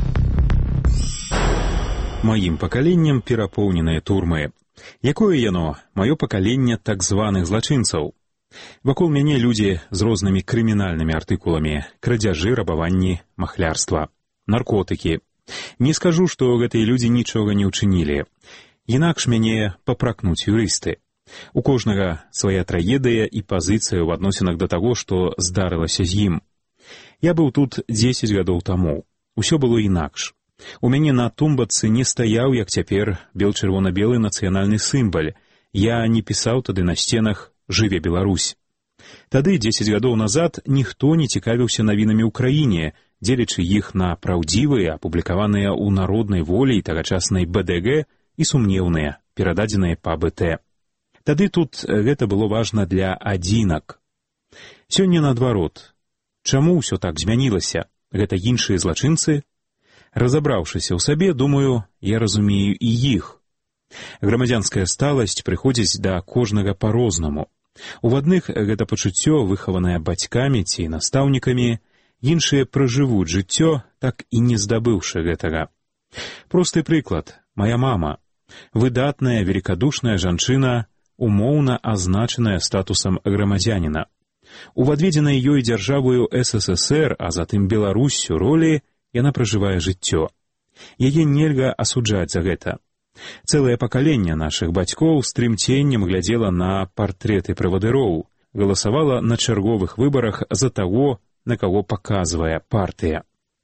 Маім пакаленнем перапоўненыя турмы. Якое яно? Маё пакаленне так званых злачынцаў. Вакол мяне людзі з рознымі крымінальнымі артыкуламі, крадзяжы, рабаванні, махлярства, наркотыкі. Не скажу, што гэтыя людзі нічога не ўчынілі. Інакш мяне папракнуць юрысты. У кожнага свая трагедыя і пазіцыя ў адносінах да таго, што здарылася з ім. Я быў тут 10 гадоў таму. Усё было інакш. У мяне на тумбацы не стаяў, як цяпер, бел-чырвона-белы нацыянальны сімбаль. Я не пісаў тады на сценах «Жыве Беларусь». Тады, 10 гадоў назад, ніхто не цікавіўся навінамі ў краіне, дзелячы іх на праўдзівыя, апублікаваныя ў народнай волі і тагачаснай БДГ і сумнеўныя, перададзеныя па БТ. Тады тут гэта было важна для адзінак. Сёння наадварот. Чаму ўсё так змянілася? Гэта іншыя злачынцы? Разабраўшыся ў сабе, думаю, я разумею і іх. Грамадзянская сталасць прыходзіць да кожнага па-рознаму. У адных гэта пачуццё, выхаванае бацькамі ці настаўнікамі, іншыя пражывуць жыццё, так і не здабыўшы гэтага. Просты прыклад. Мая мама. Выдатная, великадушная жанчына, умоўна азначаная статусам грамадзяніна. У адведзенай ёй дзяржавою СССР, а затым Беларуссю ролі, яна пражывае жыццё. Яе нельга асуджаць за гэта. Цэлае пакаленне нашых бацькоў з трымценнем глядзела на партрэты правадыроў, галасавала на чарговых выбарах за таго, на каго паказвае партыя.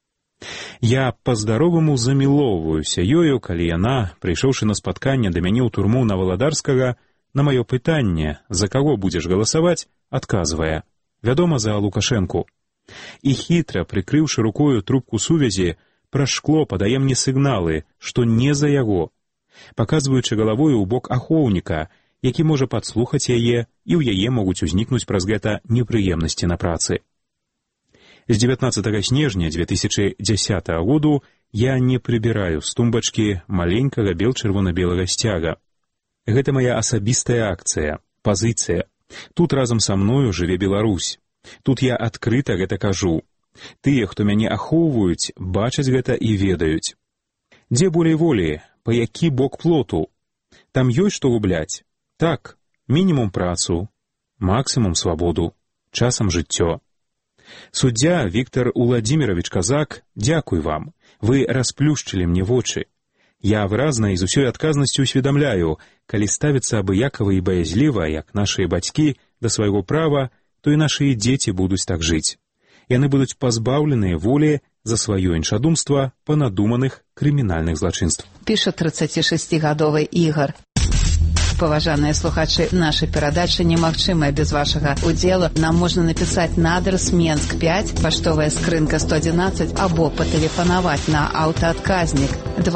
Я па-здароваму замілоўваюся ёю, калі яна, прыйшоўшы на спатканне да мяне ў турму на Валадарскага, на маё пытанне, за каго будзеш галасаваць, адказвае: вядома, за Лукашэнку. І хітра, прыкрыўшы рукою трубку сувязі, праз шкло падае мне сігналы, што не за яго. паказваючы галавою ў бок ахоўніка, які можа падслухаць яе, і ў яе могуць узнікнуць праз гэта непрыемнасці на працы. З 19 снежня 2010 году я не прыбіраю з тумбачкі маленькага бел-чырвона-белага сцяга. Гэта мая асабістая акцыя, пазіцыя. Тут разам са мною жыве Беларусь. Тут я адкрыта гэта кажу. Тыя, хто мяне ахоўваюць, бачаць гэта і ведаюць. Дзе болей волі, па які бок плоту? Там ёсць што губляць? Так, мінімум працу, максімум свабоду, часам жыццё. Суддзя Віктор Уладзімірович Казак, дзякуй вам, вы расплюшчылі мне вочы. Я выразна і з усёй адказнасцю усведамляю, калі ставіцца абыякава і баязліва, як нашыя бацькі, да свайго права, то і нашыя дзеці будуць так жыць. Яны будуць пазбаўленыя волі за сваё іншадумства па надуманых крымінальных злачынствах. Піша 36-гадовы Ігор. Паважаныя слухачы, наша перадача немагчымая без вашага удзелу. Нам можна напісаць на адрес Менск 5, паштовая скрынка 111, або патэлефанаваць на аўтаадказнік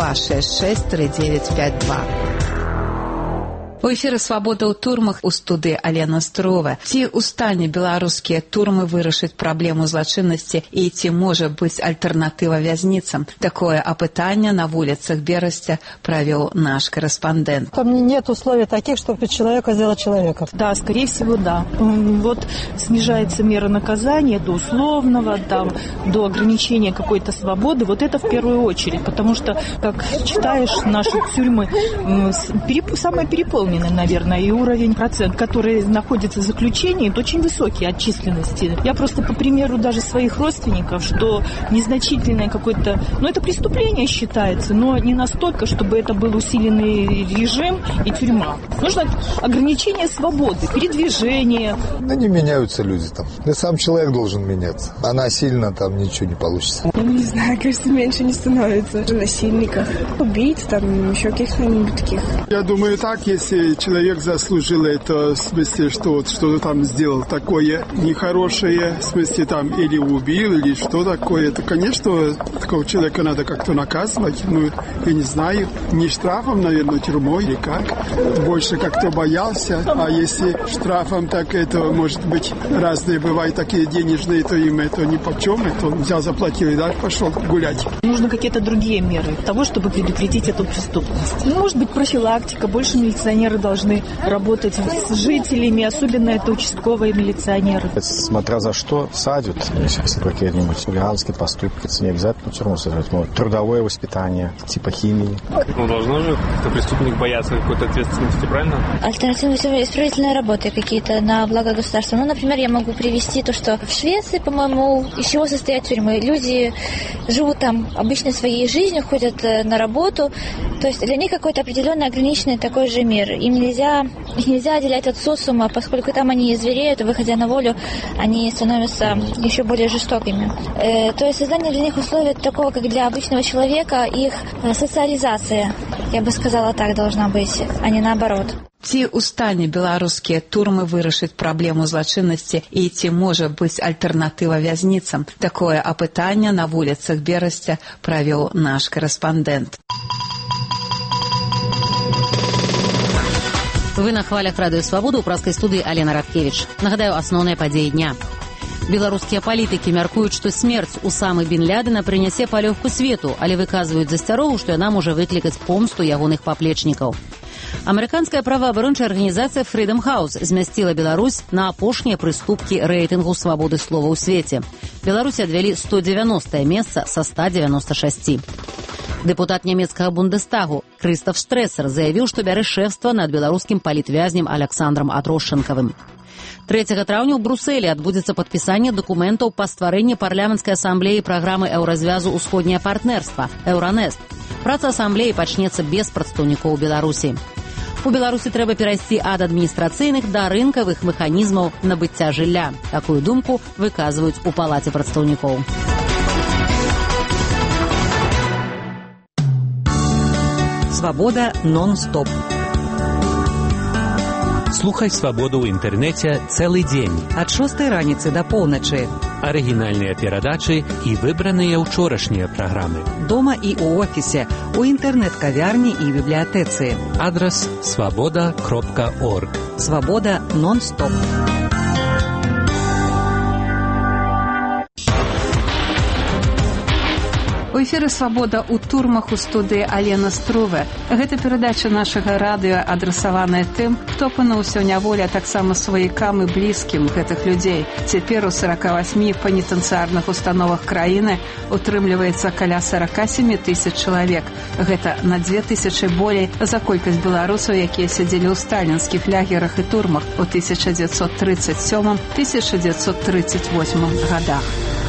266-3952. У эфіры «Свабода ў турмах», у студыі Алена Строва. Ці ў стане беларускія турмы вырашыць праблему злачыннасці і ці можа быць альтэрнатыва вязніцам? Такое апытанне на вуліцах Берасця правёў наш корреспондент. Там нет условий таких, чтобы человека сделать человека. Да, скорее всего, да. Вот снижается мера наказания до условного, там, до ограничения какой-то свободы. Вот это в первую очередь, потому что, как читаешь, наши тюрьмы самые переполненные, наверное, и уровень процент, который находится в заключении, это очень высокий от численности. Я просто по примеру даже своих родственников, что незначительное какое-то, это преступление считается, но не настолько, чтобы это был усиленный режим и тюрьма. Нужно ограничение свободы, передвижение. Они меняются, люди там. Да сам человек должен меняться. А насильно там ничего не получится. Я не знаю, кажется, меньше не становится насильников, убийц, там еще каких-нибудь таких. Я думаю, так, если человек заслужил это, в смысле, что что-то там сделал такое нехорошее, в смысле, там, или убил, или что такое, то, конечно, такого человека надо как-то наказывать, я не знаю, не штрафом, наверное, тюрьмой или как, больше как-то боялся, а если штрафом, так это, может быть, разные бывают такие денежные, то им это нипочем, это он взял, заплатил и дальше пошел гулять. Нужны какие-то другие меры того, чтобы предупредить эту преступность. Может быть, профилактика, больше милиционеры должны работать с жителями, особенно это участковые милиционеры. Смотря за что садят, если какие-нибудь хулиганские поступки, это не обязательно тюрьму сажать, трудовое воспитание, типа химии. Должно же преступник бояться какой-то ответственности, правильно? Альтернативные исправительные работы какие-то на благо государства. Например, я могу привести то, что в Швеции, по-моему, из чего состоят тюрьмы. Люди живут там обычной своей жизнью, ходят на работу, то есть для них какой-то определенный ограниченный такой же мир. Их нельзя отделять от социума, поскольку там они звереют, выходя на волю, они становятся еще более жестокими. То есть создание для них условий такого, как для обычного человека, их социализация, я бы сказала, так должна быть, а не наоборот. Ці ў стане беларускія турмы вырашыць праблему злачыннасці і ці можа быць альтэрнатыва вязніцам? Такое апытанне на вуліцах Берасця правёў наш корэспандэнт. Вы на хвалях радыё «Свабода» ў праскай студыі Алена Радкевіч. Нагадаю, асноўныя падзеі дня. Беларускія палітыкі мяркуюць, што смерць Усамы бін Лядена прынясе палёгку свету, але выказваюць засцярогу, што яна можа выклікаць помсту ягоных паплечнікаў. Амерыканская праваабарончая арганізацыя Freedom House змясціла Беларусь на апошнія прыступкі рэйтынгу свабоды слова ў свеце. Беларусь адвялі 190-е месца са 196. Дэпутат нямецкага Бундестагу Крыстоф Штрэсер заявіў, што бярэ шэфства над беларускім палітвязнем Аляксандрам Атрошчанкавым. 3 траўня ў Брусэлі адбудзецца падпісанне дакументаў па стварэнні парламенцкай асамблеі праграмы еўразвязу «Усходняе партнерства» «Еўранест». Праца асамблеі пачнецца без прадстаўнікоў Беларусі. У Беларусі трэба перайсці ад адміністрацыйных да рынкавых механізмаў набыцця жылля. Такую думку выказваюць у палаце прадстаўнікоў. Свабода нон-стоп. Слухай «Свабоду» ў інтэрнэце цэлы дзень. Ад 6 раніцы да поўначы. арыгінальныя перадачы і выбраныя ўчорашнія праграмы. Дома і ў офісе, у інтэрнэт-кавярні і бібліятэцы. Адрас свабода.орг. Свабода нон-стоп. У эфіры «Свабода» ў турмах у студыі Алена Струве. Гэта перадача нашага радыё, адрасаваная тым, хто апынуўся ў няволі, а таксама сваякам і блізкім гэтых людзей. Цяпер у 48 пенітэнцыярных установах краіны утрымліваецца каля 47 тысяч чалавек. Гэта на 2000 болей за колькасць беларусаў, якія сядзелі ў сталінскіх лягерах і турмах у 1937-1938 гадах.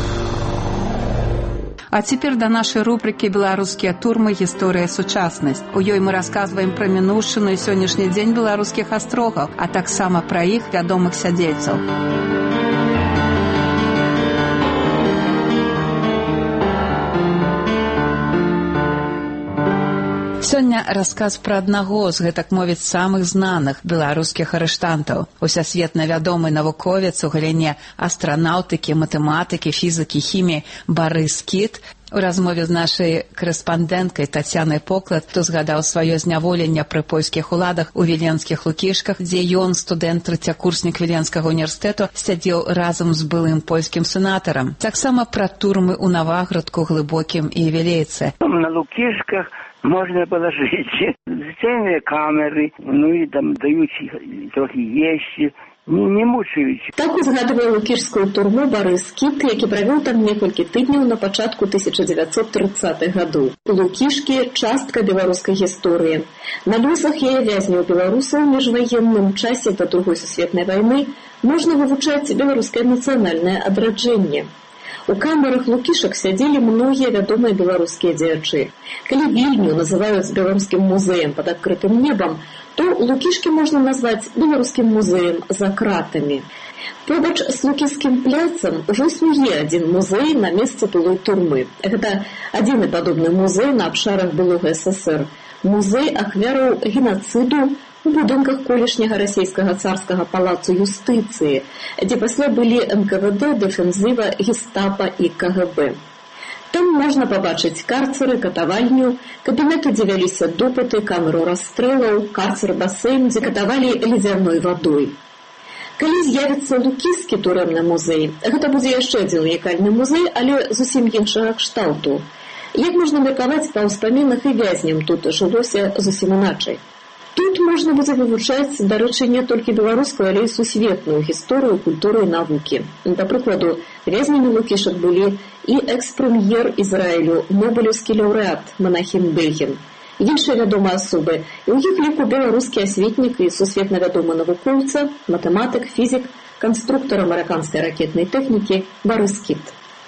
А цяпер да нашай рубрыкі «Беларускія турмы. Гісторыя сучаснасць». У ёй мы расказваем пра мінуўшчыну і сённяшні дзень беларускіх астрогаў, а таксама пра іх вядомых сядзельцаў. Сёння расказ пра аднаго з, гэтак мовіць, самых знаных беларускіх арыштантаў. Усесветна вядомы навуковец у галіне астранаўтыкі, матэматыкі, фізікі, хіміі Барыс Кіт. У размове з нашай корэспандэнткай Тацянай Поклад, хто згадаў сваё зняволенне пры польскіх уладах у віленскіх Лукішках, дзе ён, студэнт, трэцякурснік Віленскага універсітэту, сядзеў разам з былым польскім сенатарам. Таксама пра турмы ў Наваградку, Глыбокім і Вілейцы. На Лукішках можно было жить. Зацельные камеры, ну и там дают трохи есть, не мучаючи. Так узгадывае лукішскую турму Барыс Кіт, які правёў там некалькі тыдняў на пачатку 1930-х гадоў. Лукішкі – частка беларускай гісторыі. На лёсах яе вязняў беларусаў у міжваенным часе да Другой сусветнай вайны можна вывучаць беларускае нацыянальнае адраджэнне. У камерах Лукішак сядзелі многія вядомыя беларускія дзеячы. Калі Вільню называюць беларускім музеем пад адкрытым небам, то Лукішкі можна назваць беларускім музеем за кратамі. Побач з Лукішскім пляцам ужо існуе адзін музей на месцы былой турмы. Гэта адзіны падобны музей на абшарах былога СССР. Музей ахвяраў генацыду у будынках колішняга расійскага царскага палацу юстыцыі, дзе пасля былі НКВД, дэфензіва, гестапа і КГБ. Там можна пабачыць карцеры, катавальню, кабінеты, дзе вяліся допыты, камеру расстрэлаў, карцер-басейн, дзе катавалі ледзяной вадой. Калі з'явіцца Лукішскі турэмны музей, гэта будзе яшчэ адзін унікальны музей, але зусім іншага кшталту. Як можна меркаваць, па ўспамінах і вязням тут жылося зусім іначай. Тут можна будзе вывучаць, дарэчы, не толькі беларускую, але і сусветную гісторыю, культуру і навукі. Да прыкладу, вязнямі Лукішак былі і экс-прэм'ер Ізраілю, нобелеўскі лаўрэат Менахем Бегін, іншыя вядомыя асобы, і ў іх ліку беларускі асветнік і сусветна вядомы навукоўца, матэматык, фізік, канструктар амерыканскай ракетнай тэхнікі Барыс Кіт.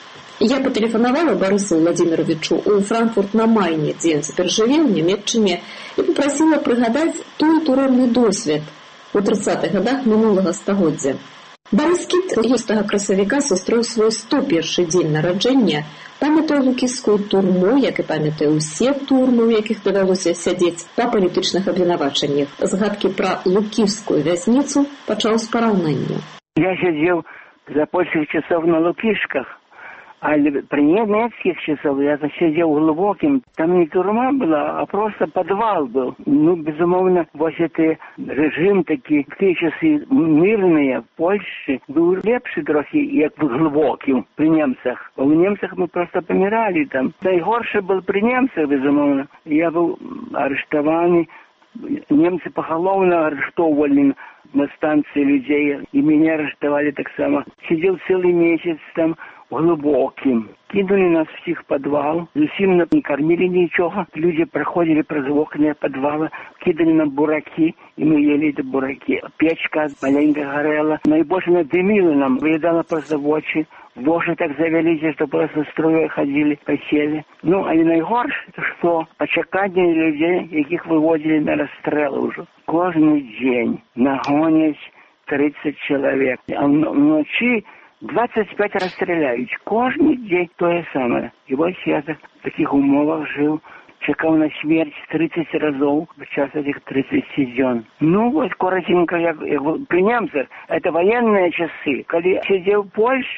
Я патэлефанавала Барысу Владимировичу у Франкфурт-на-Майне, дзе ён цяпер жыве, ў Нямецчыне, і папрасіла прыгадаць той турэмны досвед у 30-х гадах мінулага стагоддзя. Барыс Кіт 6 красавіка сустрэў свой 101-й дзень нараджэння, памятае лукішскую турму, як і памятае ўсе турмы, у якіх давялося сядзець па палітычных абвінавачаннях. Згадкі пра лукішскую вязніцу пачаў з параўнання. Я сядзеў за польскіх часов на Лукішках, але при немецких часов я засидел глубоким. Там не тюрьма была, а просто подвал был. Ну, безумовно, вот это режим такие, в те часы мирные в Польше, был лепший трохи, как глубоким при немцах. А у немцах мы просто помирали там. Найгорше был при немцах, безумовно. Я был арестованный. Немцы поголовно арестовывали на станции людей, и меня арестовали так само. Сидел целый месяц там, глубоким. Кинули нас всех в подвал, зусім не кормили ничего. Люди проходили през окна подвала, кидали нам бураки, и мы ели эти бураки. Печка маленько горела, наибольше надымила нам, выедала просто в очи. Воши так завелись, что просто струей ходили, посели. Ну, а и найгорше, что почекання людей, яких выводили на расстрелы уже. Каждый день нагонять 30 человек. А ночи 25 расстреляют. Каждый день то же самое. И вот я в таких умовах жил. Чекал на смерть 30 разов, сейчас этих 37. Ну вот, коротенько, при немцах, это военные часы. Когда сидел в Польше,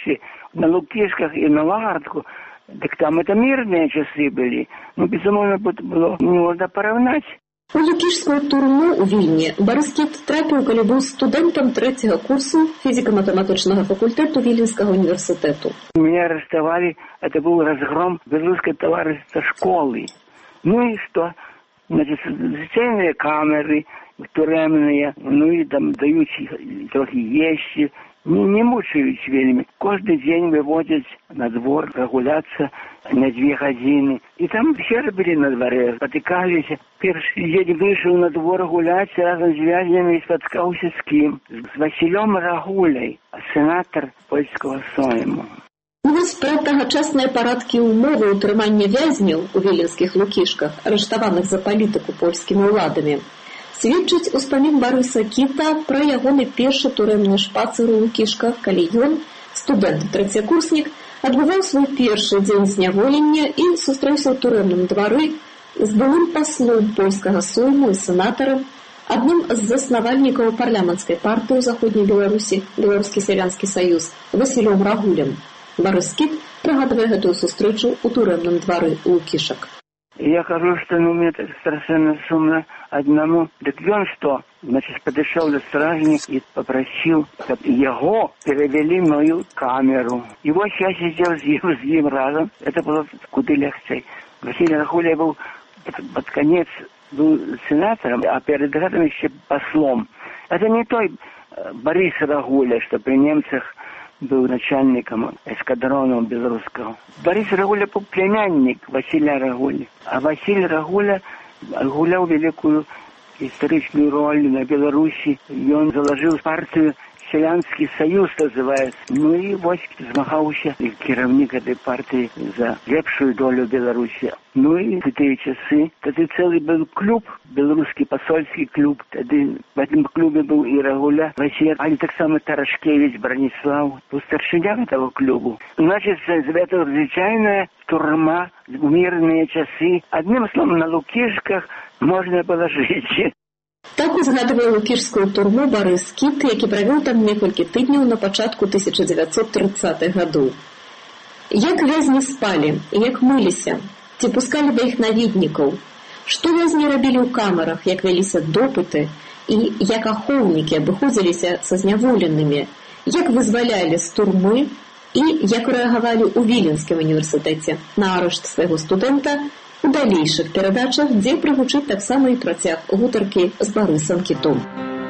на Лукишках и на Лагардку, так там это мирные часы были. Ну, безумовно, было не можно поравнать. У Лукішскую турму у Вільні Барис Кіт трапив, коли був студентом 3-го курсу фізико-математичного факультету Віленського університету. Меня арестовали, это был разгром белорусской товарищества школы. Ну и что? Значит, специальные камеры тюремные, ну и там дают трохи вещи, не мучают вельми. Каждый день выводят на двор прогуляться на 2 годины. И там все были на дворе, потыкались. Первый день вышел на двор гулять разом с вязнями и споткался с кем? С Василем Рагулей, сенатор польского Сойму. Вось пра тагачасныя парадкі ўмовы ўтрымання вязняў у віленскіх Лукішках, арыштаваных за палітыку польскімі ўладамі, сведчыць успамін Барыса Кіта пра ягоны першы турэмны шпацыр у Лукішках, калі ён, студэнт 3-курснік, адбываў свой першы дзень зняволення і сустрэўся ў турэмным двары з былым паслом польскага Сойму і сенатарам, адным з заснавальнікаў парламенцкай партыі ў Заходняй Беларусі, Беларускі сялянскі саюз, Васілём Рагулем. Барис Кіт пригадує гэтую сустрэчу у турэмным двары Лукішак. Я кажу, что мне это совершенно сумно одному. Так он что? Значит, подошел до стражника и попросил, чтобы его перевели в мою камеру. И вот я сидел с ним разом. Это было куда легче. Василий Рагуля был под конец был сенатором, а перед этим еще послом. Это не той Борис Рагуля, что при немцах был начальником эскадрона белорусского. Борис Рагуля был племянник Василия Рагуля. А Василий Рагуля гулял великую историческую роль на Беларуси. И он заложил партию Селянский союз, называется. Ну и вот змагался керівник этой партии за лепшую долю Беларуси. Ну и в эти часы, тогда целый был клуб, белорусский посольский клуб. Тогда в этом клубе был и Рагуля, Василий, а так само Тарашкевич, Бронислав, был старшиня этого клуба. Значит, это звичайная турма, мирные часы. Одним словом, на Лукішках можно было жить. Так узгадывае Лукішскую турму Барис Кіт, які правёў там некалькі тыдняў на пачатку 1930-х гадоў. Як вязні спалі, як мыліся, ці пускалі да іх наведнікаў, што вязні рабілі ў камерах, як вяліся допыты, і як ахоўнікі абыходзіліся са зняволенымі, як вызвалялі з турмы і як рэагавалі ў Віленскім універсітэце на арышт свайго студэнта, у далейшых перадачах, дзе прагучыць таксама і працяг гутаркі з Барысам Кітом.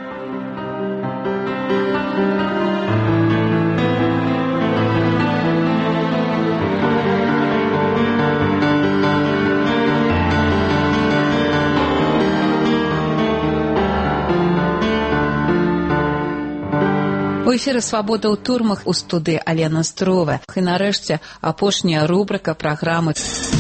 У эфіры «Свабода ў турмах» у студыі Алена Строва. І нарэшце апошняя рубрика праграмы.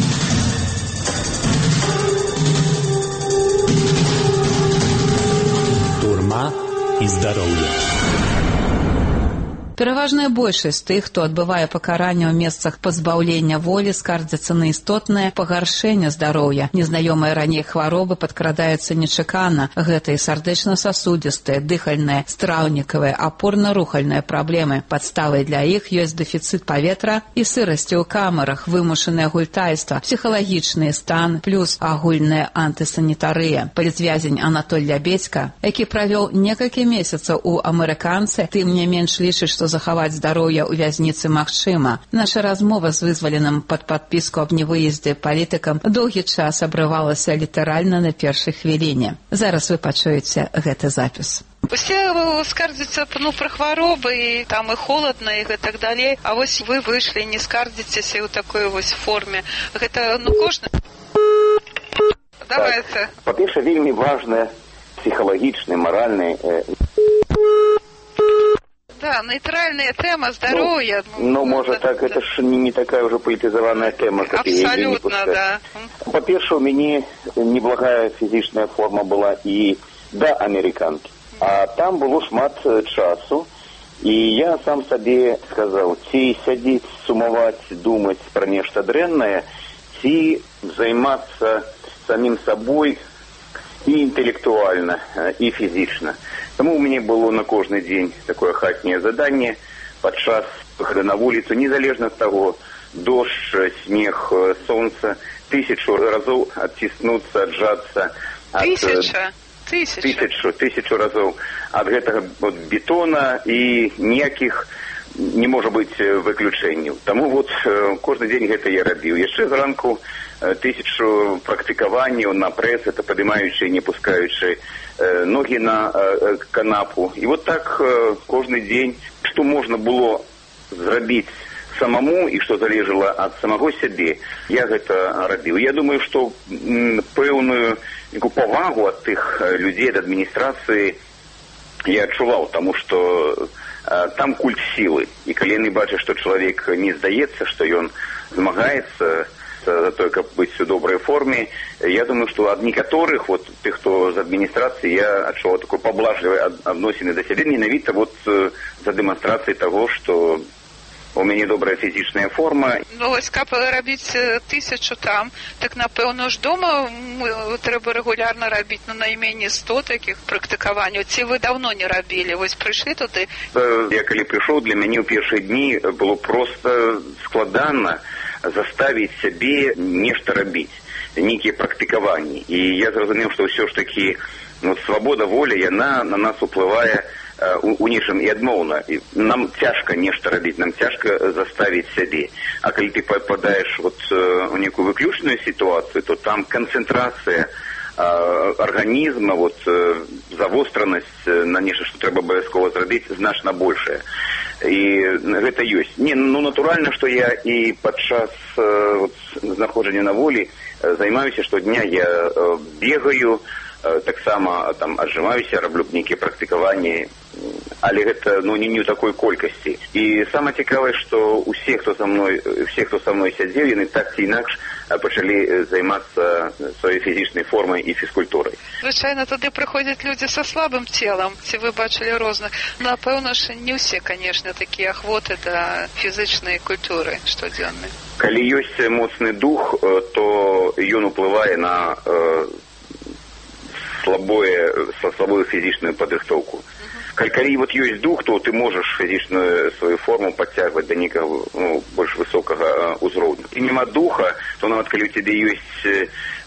Турма і здароўе. Пераважная большасць тых, хто адбывае пакаранне ў месцах пазбаўлення волі, скардзяцца на істотнае пагаршэнне здароўя. Незнаёмыя раней хваробы падкрадаюцца нечакана. Гэта і сардэчна-сасудзістыя, дыхальныя, страўнікавыя, апорна-рухальныя праблемы. Падставай для іх ёсць дэфіцыт паветра і сырасці ў камерах, вымушанае гультайства, псіхалагічны стан, плюс агульная антысанітарыя. Палітвязень Анатоль Лябедзька, які правёў некалькі месяцаў у амерыканцы, тым не менш лічыць, што захаваць здароўе ў вязніцы магчыма. Наша размова з вызваленым пад падпіску аб невыездзе палітыкам доўгі час абрывалася літаральна на першай хвіліне. Зараз вы пачуеце гэты запіс. Усе скардзяцца пра хваробы, і там і холадна, і так далей. А вось вы выйшлі, не скардзіцеся ў такой вось форме. Гэта, кожны... Давайте. Па-перше, вельмі важная псіхалагічная, маральная... Да, нейтральная тема здоровья. Может так, это ж не такая уже политизованная тема, как абсолютно, да. По-перше, у меня неблагая физичная форма была и до американки. А там было шмат часу, и я сам себе сказал, ці сядзець, сумаваць, думаць про нешта дрэннае, ці займацца самим собой и интеллектуально, и физично. Тому у меня было на кожный день такое хатнее задание подчас выхода на улицу, незалежно от того, дождь, снег, солнце, 1000 разов оттиснуться, отжаться. Тысячу разов от этого вот бетона, и никаких не может быть выключений. Тому вот каждый день это я робил. Еще зранку 1000 практикований на пресс, это поднимающие, не пускающие ноги на канапу. И вот так каждый день, что можно было сделать самому и что залежало от самого себе, я это робил. Я думаю, что певную повагу от тих людей, от администрации я отчувал, потому что там культ силы. И когда я бачу, что человек не сдается, что он змагається за то, как быть в доброй форме, я думаю, что от некоторых, вот тех, кто из администрации, я отчувал такой поблажливый относины до себя, ненавидно вот за демонстрацией того, что у меня добрая фізична форма. Ну, ось каб робити 1000 там, так, напевно, ж дома треба регулярно робити, ну, найменше 100 таких практикувань. Ці ви давно не робили, ось прийшли туди? Я коли прийшов, для мене в перші дні було просто складно заставити себе нечто робити, ніякі практикування. І я зрозумів, що все ж таки вот, свобода волі, вона на нас впливає унижим и отмовно. Нам тяжко нечто робить, нам тяжко заставить себе. А когда ты попадаешь вот в некую выключенную ситуацию, то там концентрация организма, вот завостранность на нечто, что треба обов'язково зробити, значно большая. И это есть. Не, ну натурально, что я и подчас вот, знаходження на волі займаюся щодня, я бегаю, так само там отжимаюся, роблю некие практикування, але это ну, не такой колькости. И самое цікаве, что у всех, кто со мной сидел, вони так чи інакше почали займатися своєю фізичною формою і фізкультурою. Звичайно, туди приходять люди со слабим тілом, ці ви бачили різних. Напевно, що не всі, звісно, такі охоти до фізичної культури щоденної. Коли є моцний дух, то він впливає на слабую физическую подготовку. Коли вот есть дух, то ты можешь физическую свою форму подтягивать до некого больше высокого уровня. И нема духа, то навіть коли у тебя есть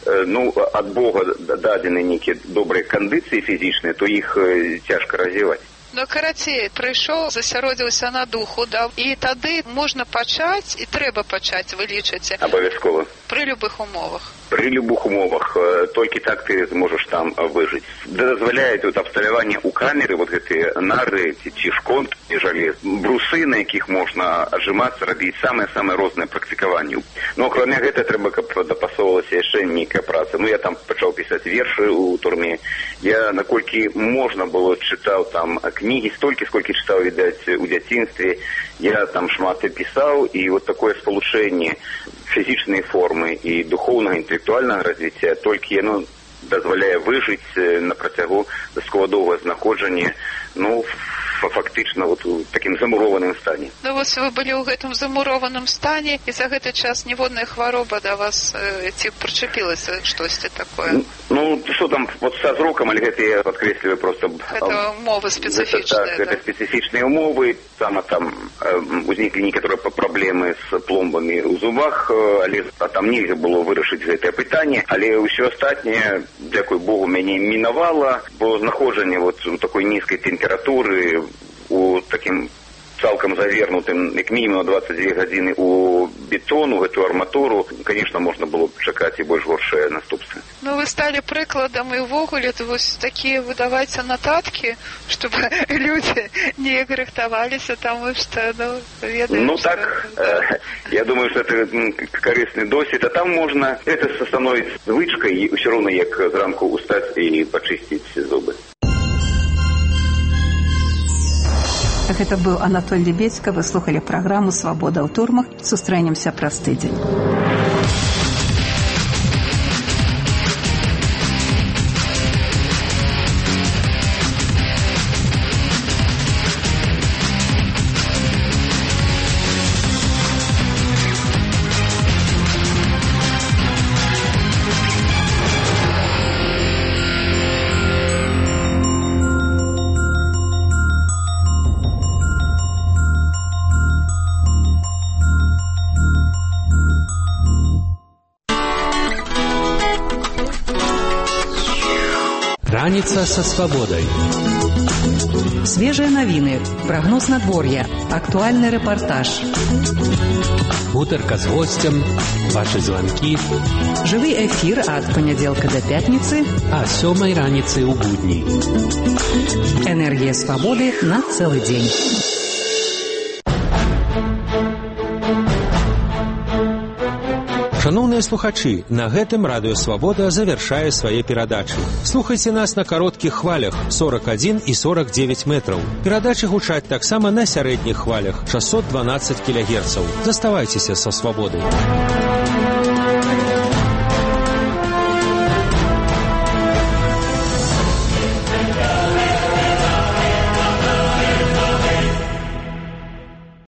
от Бога дадені некие добрые кондиции физические, то их тяжко развивать. Ну, карате прийшов, засяродився на духу, да, і тоді можна почати, і треба почати вилічити. Обов'язково. При любих умовах. При любых умовах. Только так ты сможешь там выжить. Дозволяет вот обсталявання у камеры, вот эти нары, эти шконки, желез, брусы, на яких можно отжиматься, робить самое-самое розное практикование. Но кроме этого, треба допасовывалася еще некая праца. Ну, я там почал писать верши у турме. Я, накольки можно было, читал там книги, столько, сколько читал, видать, у дитинстве. Я там шматы писал, и вот такое сполучение физичной формы и духовного, интеллектуального развития только оно дозволяє вижити на протягу довгого знаходження, ну, фактично вот у таким замурованим стані. Ну, ось ви були у гэтым замурованым стані, і за гэты час ніводная хвароба до вас ці причепилася, штосьці такое? Ну, что там, вот со зроком, или это я подкресливаю просто... Это умовы специфичные, да? Это специфичные умовы, там возникли некоторые проблемы с пломбами у зубах, а там нельзя было вирішити гэта питання, але все остальное, дякую Богу, мене миновало, бо знаходження вот у такой низкой температуры, у таким цалком завернутым, як мінімум на 22 години у бетону, в эту арматуру, конечно, можна було б чекати і більш горші наступства. Ну, ви стали прикладом і вогуле, ось такі видавайте нотатки, щоб люди не рихтувалися, тому що, ну, ведаємо, ну, так, я думаю, що це корисний досвід, а там можна, це становиться звичкою, і все одно, як зранку устати і почистити зуби. Гэта быў Анатоль Лебедзька, вы слухали праграму «Свабода ў турмах». Сустрэнемся праз тыдзень. Раніца са свабодай. Свежие новины, прогноз надворья, актуальный репортаж. Гутарка з гостем, ваши звонки. Живый эфир от понеделка до пятницы. А 7 раніцы ў будні. Энергия свободы на целый день. Шановныя слухачы, на гэтым Радыё Свабода завяршае свае перадачы. Слухайце нас на кароткіх хвалях 41 і 49 метраў. Перадачы гучаць таксама на сярэдніх хвалях 612 кГц. Заставайцеся са свабодай.